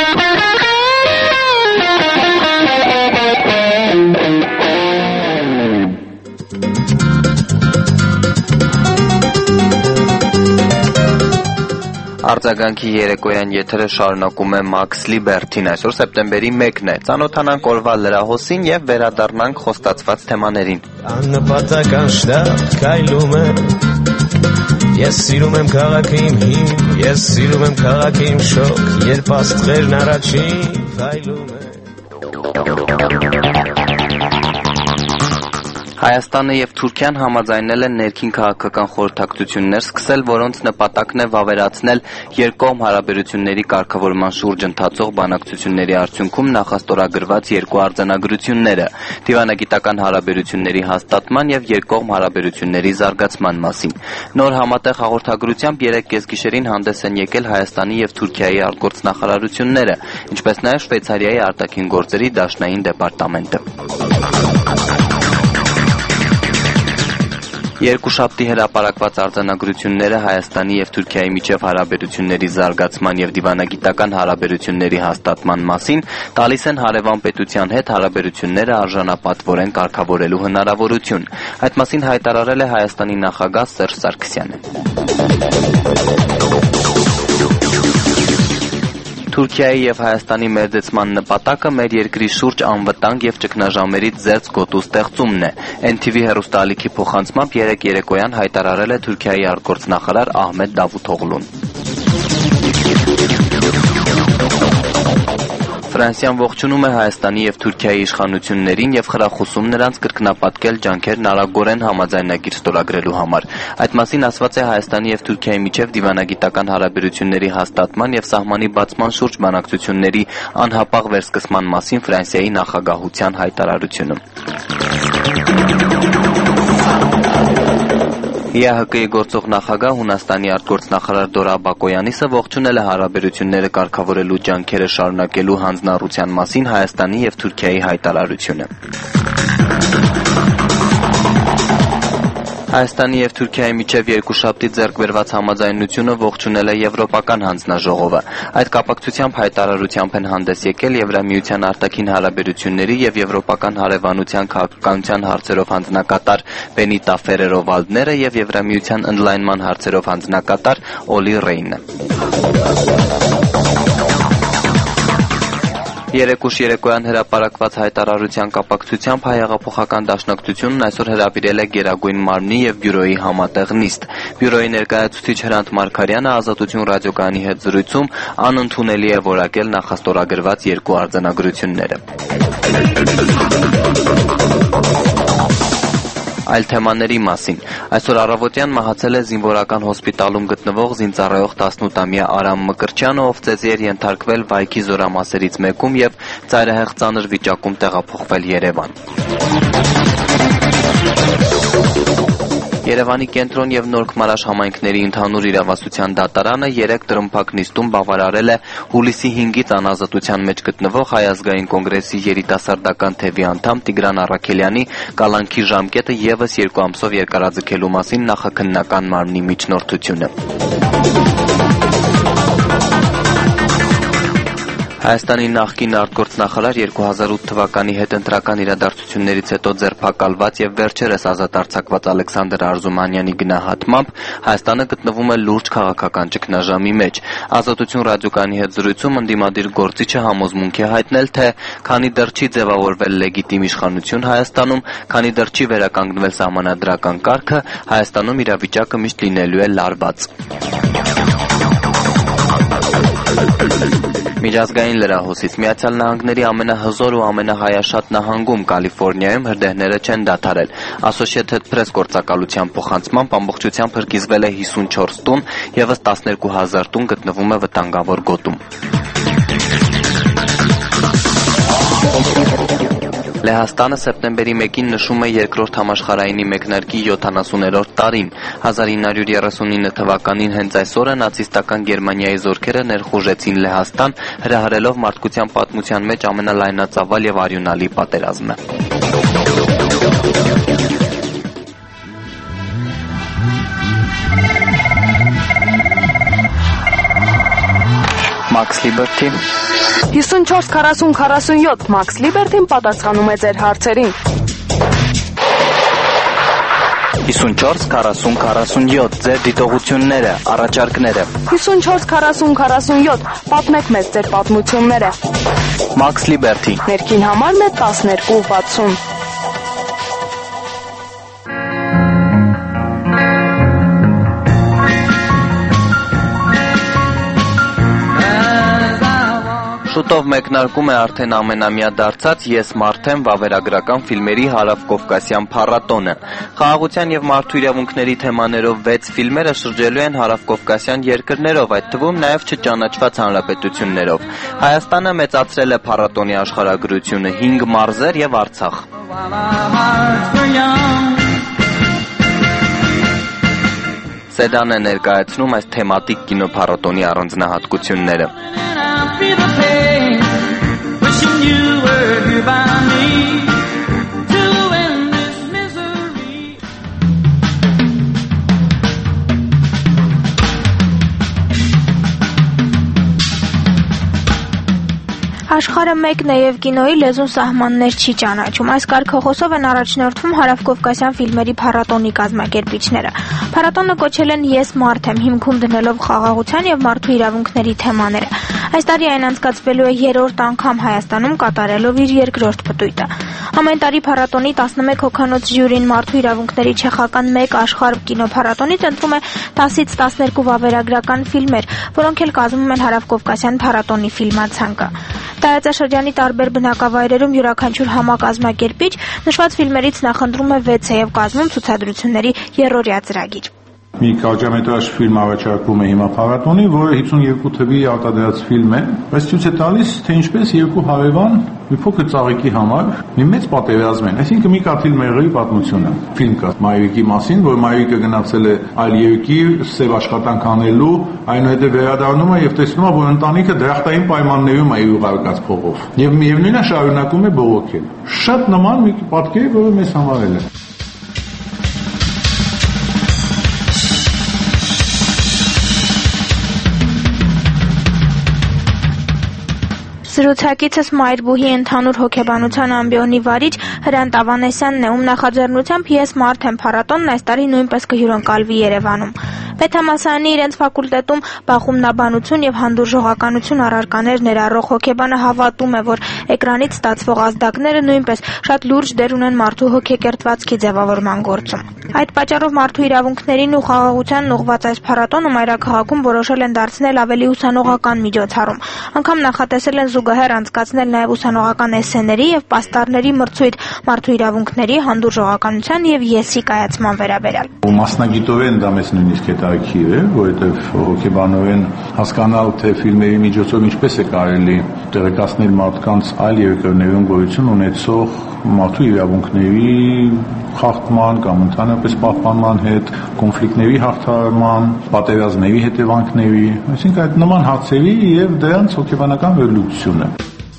Արձագանքի երեկոյան եթերը շարունակում է Max Liberty-ն, այսօր սեպտեմբերի 1-ն է, ծանոթանանք օրվա լրահոսին եւ վերադառնանք խոստացված թեմաներին։ Աննպատական շտապ քայլում եմ, ես սիրում եմ քաղաքը իմ հին, ես սիրում եմ քաղաքը իմ շոկ, երբ աստղերն առաջին քայլում են։ Հայաստանը եւ Թուրքիան համաձայնել են ներքին քաղաքական խորհրդակցություններ սկսել, որոնց նպատակն է վավերացնել երկկողմ հարաբերությունների կարգավորման շուրջ ընթացող բանակցությունների արդյունքում նախաստորագրված երկու արձանագրությունները՝ դիվանագիտական հարաբերությունների հաստատման եւ երկկողմ հարաբերությունների զարգացման մասին։ Նոր համատեղ հաղորդագրությամբ 3 կեսգիշերին հանդես են եկել Հայաստանի եւ Թուրքիայի արտգործնախարարությունները, ինչպես նաեւ Շվեյցարիայի արտաքին գործերի դաշնային դեպարտամենտը։ Երկուշաբթի հրապարակված արձանագրությունները Հայաստանի եւ Թուրքիայի միջև հարաբերությունների զարգացման եւ դիվանագիտական հարաբերությունների հաստատման մասին տալիս են հարևան պետության հետ հարաբերությունները արժանապատվորեն կարգավորելու հնարավորություն։ Այդ մասին հայտարարել է Հայաստանի նախագահ Սերժ Սարգսյանը։ Թուրքիայի եւ Հայաստանի մերձեցման նպատակը մեր երկրի շուրջ անվտանգ եւ ճգնաժամերից զերծ գոտու ստեղծումն է։ NTV հեռուստաալիքի փոխանցմամբ երեկոյան հայտարարել է Թուրքիայի արտգործնախարար Ահմեդ Դավութօղլուն։ Ֆրանսիան ողջունում է Հայաստանի եւ Թուրքիայի իշխանություններին եւ խրախուսում նրանց կրկնապատկել ջանքերն արագորեն համաձայնագիր ստորագրելու համար։ Այդ մասին ասված է Հայաստանի եւ Թուրքիայի միջև դիվանագիտական հարաբերությունների հաստատման եւ սահմանի բացման շուրջ բանակցությունների անհապաղ վերսկսման մասին Ֆրանսիայի նախագահության հայտարարությունում։ ՀՀԿ-ի գործող նախագահ Հունաստանի արտգործնախարար Դորա Բակոյանիսը ողջունել է հարաբերությունները կարգավորելու ջանքերը շարունակելու հանձնառության մասին Հայաստանի եւ Թուրքիայի հայտարարությունը։ Հայաստանի եւ Թուրքիայի միջև երկուշաբթի ձեռք բերված համաձայնությունը ողջունել է Եվրոպական հանձնաժողովը։ Այդ կապակցությամբ հայտարարությամբ են հանդես եկել Եվրամիության արտաքին հարաբերությունների եւ եվրոպական հարևանության քաղաքականության հարցերով հանձնակատար Բենիտա Ֆերերո Վալդները եւ Եվրամիության ընդլայնման հարցերով հանձնակատար Օլի Ռեյնը։ Երեկոյան հրապարակված հայտարարության կապակցությամբ Հայ հեղափոխական դաշնակցությունն այսօր հրավիրել է Գերագույն մարմնի եւ բյուրոյի համատեղ նիստ։ Բյուրոյի ներկայացուցիչ Հրանտ Մարգարյանը Ազատություն ռադիոկայանի հետ զրույցում անընդունելի է որակել նախաստորագրված երկու արձանագրությունները։ Այլ թեմաների մասին։ Այսօր առավոտյան մահացել է զինվորական հոսպիտալում գտնվող զինծառայող 18-ամյա Արամ Մկրտչյանը, ով ծեծի էր ենթարկվել վայքի զորամասերից մեկում եւ ծայրահեղ ծանր վիճակում տեղափոխվել Երևան։ Երևանի կենտրոն եւ Նոր Քմարաշ համայնքների ընդհանուր իրավասության դատարանը 3 դրմփակ նիստում բավարարել է հուլիսի 5-ից անազատության մեջ գտնվող Հայ ազգային կոնգրեսի երիտասարդական թևի անդամ Տիգրան Առաքելյանի կալանքի ժամկետը եւս 2 ամսով երկարաձգելու մասին նախաքննական մարմնի միջնորդությունը։ Հայաստանի նախկին արտգործնախարար 2008 թվականի հետընտրական իրադարձություններից հետո ձերբակալված եւ վերջերս ազատ արձակված Ալեքսանդր Արզումանյանի գնահատմամբ Հայաստանը գտնվում է լուրջ քաղաքական ճգնաժամի մեջ։ Ազատություն ռադիոկայանի հետ զրույցում ընդդիմադիր գործիչը համոզմունք է հայտնել, թե քանի դեռ չի ձևավորվել լեգիտիմ իշխանություն Հայաստանում, քանի դեռ չի վերականգնվել սահմանադրական կարգը, Հայաստանում իրավիճակը միշտ լինելու է լարված։ Միջազգային լրահոսից Միացյալ Նահանգների ամենահզոր ու ամենահայաշատ նահանգում Կալիֆոռնիայում հրդեհները չեն դադարել։ Associated Press գործակալության փոխանցմամբ ամբողջությամբ հրկիզվել է 54 տուն, եւս 12000 տուն գտնվում է վտանգավոր գոտում։ Լեհաստանը սեպտեմբերի 1-ին նշում է երկրորդ համաշխարհայինի մեկնարկի 70-րդ տարին։ 1939 թվականին հենց այս օրը նացիստական Գերմանիայի զորքերը ներխուժեցին Լեհաստան, հրահրելով մարդկության պատմության մեջ ամենալայնածավալ եւ արյունալի պատերազմը։ Max Liberty։ 54-40-47 Max Liberty-ն պատասխանում է ձեր հարցերին։ 54-40-47 ձեր դիտողությունները, առաջարկները։ 54-40-47 պատմեք մեզ ձեր պատմությունները։ Max Liberty։ Ներքին համարն է 1260։ Շուտով մեկնարկում է արդեն ամենամյա դարձած «Ես մարդ եմ» վավերագրական ֆիլմերի հարավկովկասյան փառատոնը։ Խաղաղության եւ մարդու իրավունքների թեմաներով 6 ֆիլմերը շրջելու են հարավկովկասյան երկրներով, այդ թվում նաեւ չճանաչված հանրապետություններով։ Հայաստանը մեծացրել է փառատոնի աշխարհագրությունը 5 մարզեր եւ Արցախ։ Սեդան է ներկայացնում այս թեմատիկ կինոփառատոնի առանձնահատկությունները։ Աշխարհը մեկն է եւ կինոյի լեզուն սահմաններ չի ճանաչում։ Այս կարգախոսով են առաջնորդվում հարավկովկասյան ֆիլմերի փառատոնի կազմակերպիչները։ Փառատոնը կոչել են «Ես մարդ եմ», հիմքում դնելով խաղաղության եւ մարդու իրավունքների թեմաները։ Այս տարի այն անցկացվելու է 3-րդ անգամ Հայաստանում, կատարելով իր երկրորդ պտույտը։ Ամեն տարի փառատոնի 11 հոգանոց ժյուրին մարդու իրավունքների չեխական 1 աշխարհ կինոփառատոնից ընտրում է 10-ից 12 վավերագրական ֆիլմեր, որոնք էլ կազմում են հարավկովկասյան փառատոնի ֆիլմացանկը։ Տարածաշրջանի տարբեր բնակավայրերում յուրաքանչյուր համակազմակերպիչ նշված ֆիլմերից նախընտրում է 6-ը եւ կազմում ցուցադրությունների երրորդյա ծրագիր։ Մի կարճամետրաժ ֆիլմ առաջարկվում է հիմա փառատոնի, որը 52 թվի արտադրած ֆիլմ է, բայց ցույց է տալիս, թե ինչպես երկու հարևան մի փոքր ծաղիկի համար մի մեծ պատերազմ են, այսինքն մի կաթիլ մեղրի պատմությունը։ Ֆիլմ կա Մայրիկի մասին, որ Մայրիկը գնացել է այլ երկիր, սև աշխատանք անելու, այնուհետև վերադառնում է եւ տեսնում է, որ ընտանիքը դրախտային պայմաններում է ուղարկած փողով։ Եվ միևնույնն է շարունակում է բողոքել։ Շատ նման մի պատկեր, որը մեզ համարել է։ Զրուցակիցս Մայրբուհի ընդհանուր հոգեբանության ամբիոնի վարիչ Հրանտ Ավանեսյանն է, ում նախաձեռնությամբ «Ես մարդ եմ» փառատոնն այս տարի նույնպես կհյուրընկալվի Երևանում։ Պետհամալսարանի իրենց ֆակուլտետում բախումնաբանություն եւ հանդուրժողականություն առարկաներ ներառող հոգեբանը հավատում է, որ էկրանից ստացվող ազդակները նույնպես շատ լուրջ դեր ունեն մարդու հոգեկերտվածքի ձևավորման գործում։ Այդ պատճառով մարդու իրավունքներին ու խաղաղությանն ուղղված այս փառատոնը մայրաքաղաքում որոշել են դարձնել ավելի ուսանողական միջոցառում։ Անգամ նախատեսել են զուգահեռ անցկացնել նաեւ ուսանողական էսսեների եւ պաստառների մրցույթ մարդու իրավունքների, հանդուրժողականության եւ եսի կայացման վերաբերյալ։ Մասնագիտորեն դա մեզ նույնիսկ հետաքրքիր է, որովհետեւ հոգեբանորեն հասկանալ, թե ֆիլմերի միջոցով ինչպես է կարելի տեղեկացնել մարդկանց այլ երկրներում գոյություն ունեցող մարդու իրավունքների խախտման կամ ընդհանրապես պահպանման հետ, կոնֆլիկտների հաղթահարման, պատերազմների հետևանքների, այսինքն այդ նման հարցերի եւ դրանց հոգեբանական վերլուծությունը։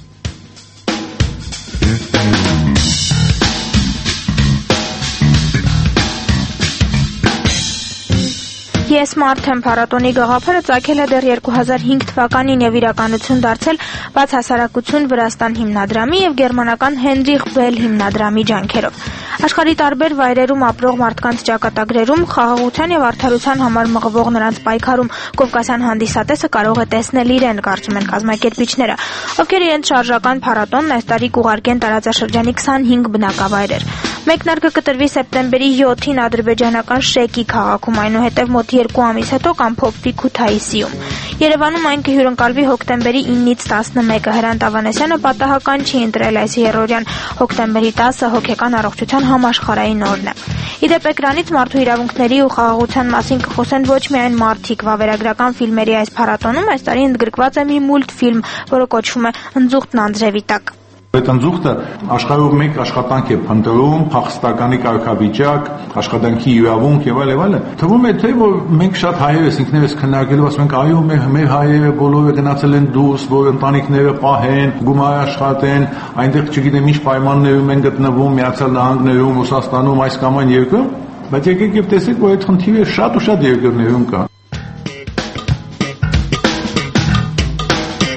«Ես մարդ եմ» փառատոնի գաղափարը ծագել է դեռ 2005 թվականին եւ իրականություն դարձել «Բաց հասարակություն Վրաստան» հիմնադրամի եւ գերմանական Հենրիխ Բել հիմնադրամի ջանքերով։ Աշխարհի տարբեր վայրերում ապրող մարդկանց ճակատագրերում խաղաղության եւ արդարության համար մղվող նրանց պայքարում կովկասյան հանդիսատեսը կարող է տեսնել իրեն, կարծում են կազմակերպիչները, ովքեր իրենց շարժական փառատոնն այս տարի կուղարկեն տարածաշրջանի 25 բնակավայրեր։ Մեկնարկը կտրվի սեպտեմբերի 7-ին ադրբեջանական Շեկի քաղաքում, այնուհետև մոտ 2 ամիս հետո կամփոփվի Քութայիսիում։ Երևանում այն կհյուրընկալվի հոկտեմբերի 9-ից 11-ը։ Հրանտ Ավանեսյանը պատահական չի ընտրել այս երրորդյան հոկտեմբերի 10-ը հոգեկան առողջության համաշխարհային օրն է։ Իդեպ էկրանից մարդու իրավունքների ու խաղաղության մասին կխոսեն ոչ միայն մարդիկ։ Վավերագրական ֆիլմերի այս փառատոնում այս տարի ընդգրկված է մի մուլտֆիլմ, որը կոչվում է «Ընձուղտն անձրևի տակ»։ Այդ ընձուղտը աշխարհով մեկ աշխատանք է փնտրում, փախստականի կարգավիճակ, աշխատանքի իրավունք եւ այլն։ Թվում է թե որ մենք շատ հայերս ինքներս քննարկելով ասում ենք, այո, մեր հայերը բոլորը գնացել են դուրս, որ ընտանիքները պահեն, գումար աշխատեն, այնտեղ չգիտեմ ինչ պայմաններում են գտնվում Միացյալ Նահանգներում, Ռուսաստանում, այս կամ այն երկրում, բայց եկեք եւ տեսեք, որ այդ խնդիրը շատ ու շատ երկրներում կա։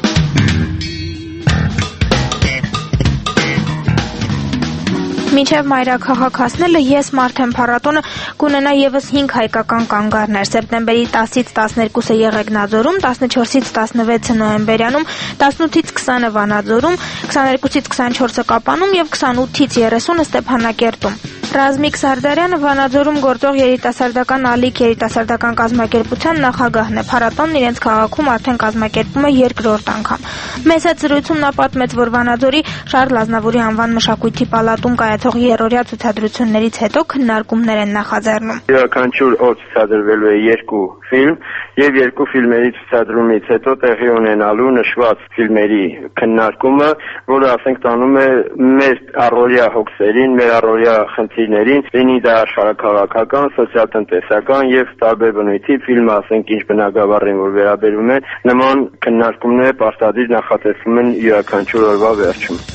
Մինչև մայրաքաղաք հասնելը «Ես մարդ եմ» փառատոնը կունենա ևս 5 հայկական կանգառներ։ Սեպտեմբերի 10-ից 12-ը Եղեգնաձորում, 14-ից 16-ը Նոյեմբերյանում, 18-ից 20-ը Վանաձորում, 22-ից 24-ը Կապանում եւ 28-ից 30-ը Ստեփանակերտում։ Ռազմիկ Սարդարյանը Վանաձորում գործող երիտասարդական ալիք երիտասարդական կազմակերպության նախագահն է։ Փառատոնն իրենց քաղաքում արդեն կազմակերպում է երկրորդ անգամ։ Մեծ հետ զրույցում նա պատմեց, որ Վանաձորի Շարլ Ազնավուրի անվան մշակույթի պալատում կայացող երրորդյա ցուցադրություններից հետո քննարկումներ են նախաձեռնում։ Յուրաքանչյուր օր ցուցադրվելու է 2 ֆիլմ եւ 2 ֆիլմերի ցուցադրումից հետո տեղի ունենալու նշված ֆիլմերի քննարկումը, որը ասենք տանում է մեր առօրյա հոգսերին, մեր առօրյա խնդիրներին, լինի դա աշխարհաքաղաքական, սոցիալ-տնտեսական եւ տարբեր բնույթի ֆիլմը, ասենք ինչ բնագավառին որ վերաբերում է, նման քննարկումները պարտադիր նախատեսվում են յուրաքանչյուր օրվա վերջում։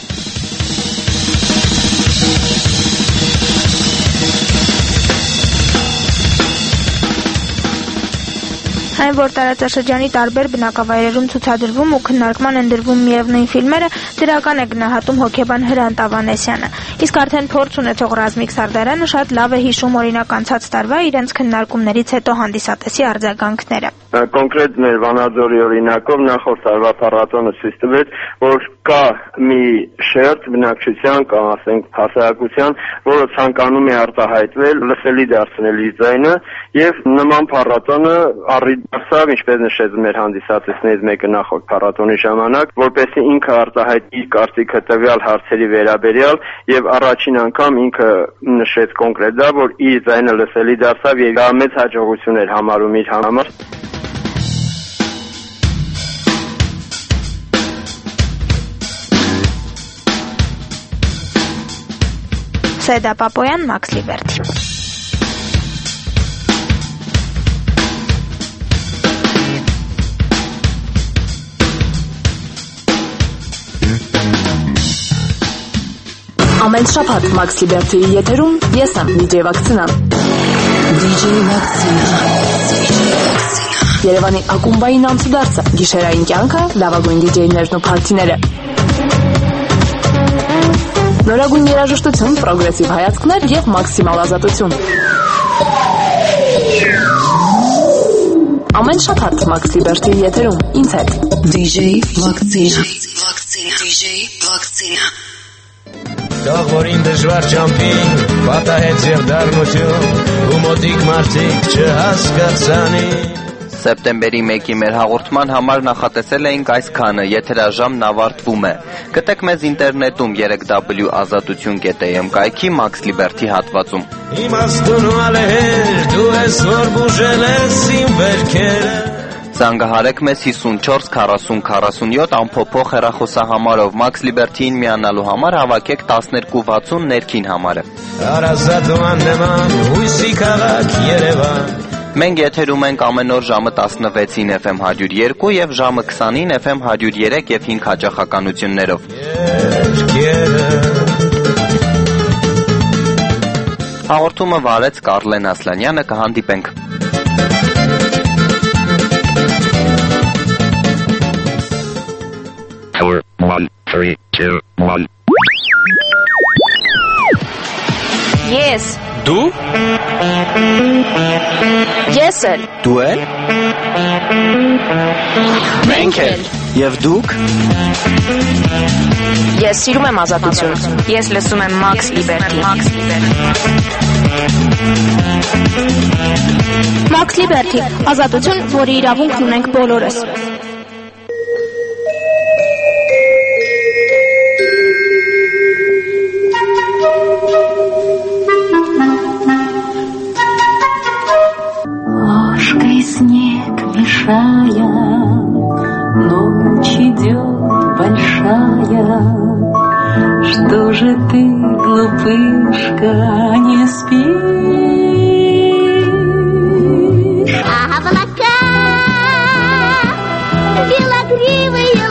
Այն, որ տարածաշրջանի տարբեր բնակավայրերում ցուցադրվում ու քննարկման են դրվում միևնույն ֆիլմերը, դրական է գնահատում հոգեբան Հրանտ Ավանեսյանը։ Իսկ արդեն փորձ ունեցող Ռազմիկ Սարդարյանը շատ լավ է հիշում օրինակ անցած տարվա իրենց քննարկումներից հետո հանդիսատեսի արձագանքները։ Կոնկրետ մեր Վանաձորի օրինակով նախորդ տարվա փառատոնը ցույց տվեց, որ կա մի շերտ բնակչության կամ ասենք հասարակության, որը ցանկանում է արտահայտվել, լսելի դարձնել իր ձայնը, եւ նման փառատոնը առիթ դարձավ, ինչպես նշեց մեր հանդիսատեսներից մեկը նախորդ փառատոնի ժամանակ, որպեսզի ինքը արտահայտի իր կարծիքը տվյալ հարցերի վերաբերյալ եւ առաջին անգամ ինքը նշեց կոնկրետ դա, որ իր ձայնը լսելի դարձավ եւ դա մեծ հաջողություն էր համարում իր համար։ Սեդա Պապոյան, Մաքս Լիբերթի։ Ամեն շաբաթ Մաքս Լիբերթիի եթերում ես եմ DJ Վակցինան։ DJ Վակցինա։ Երևանի ակումբային անցուդարձը, գիշերային կյանքը, լավագույն DJ-ներն ու փարթիները։ Նորագույն երաժշտություն, պրոգրեսիվ հայացքներ եւ մաքսիմալ ազատություն։ Ամեն շաբաթ Մաքս Լիբերթիի եթերում ինձ հետ DJ Վակցինա։ DJ Վակցինա։ Թող որին դժվար ճամփին, պատահեց եւ դառնություն, ու մոտիկ մարդիկ չհասկացանի։ Սեպտեմբերի 1-ի մեր հաղորդման համար նախատեսել էինք այսքանը, եթերաժամն ավարտվում է։ Գտեք մեզ ինտերնետում 3w.azatutun.am կայքի Մաքս Լիբերթի հատվածում։ Իմաստուն ու ալեհեր, դու ես որ բուժել ես իմ վերքերը։ Զանգահարեք մեզ 54 40 47 ամփոփող հեռախոսահամարով, Մաքս Լիբերթիին միանալու համար հավաքեք 1260 ներքին համարը։ Արազատ ու աննման, հույսի քաղաք Երևան։ Մենք եթերում ենք ամեն օր ժամը 16-ին FM 102 եւ ժամը 20-ին FM 103 եւ 5 հաճախականություններով։ Հաղորդումը վարեց Կարլեն Ասլանյանը, կհանդիպենք։ Power 1 3 2 1 Yes. Դու? Ես էլ։ Դու էլ։ Մենք էլ։ Եվ դուք։ Ես սիրում եմ ազատություն։ Ես լսում եմ Մաքս Լիբերթի։ Մաքս Լիբերթի, ազատություն, որի իրավունքն ունենք բոլորս։ Снег мешая, ночь идет большая. Что же ты, глупышка, не спишь? Облака белогривые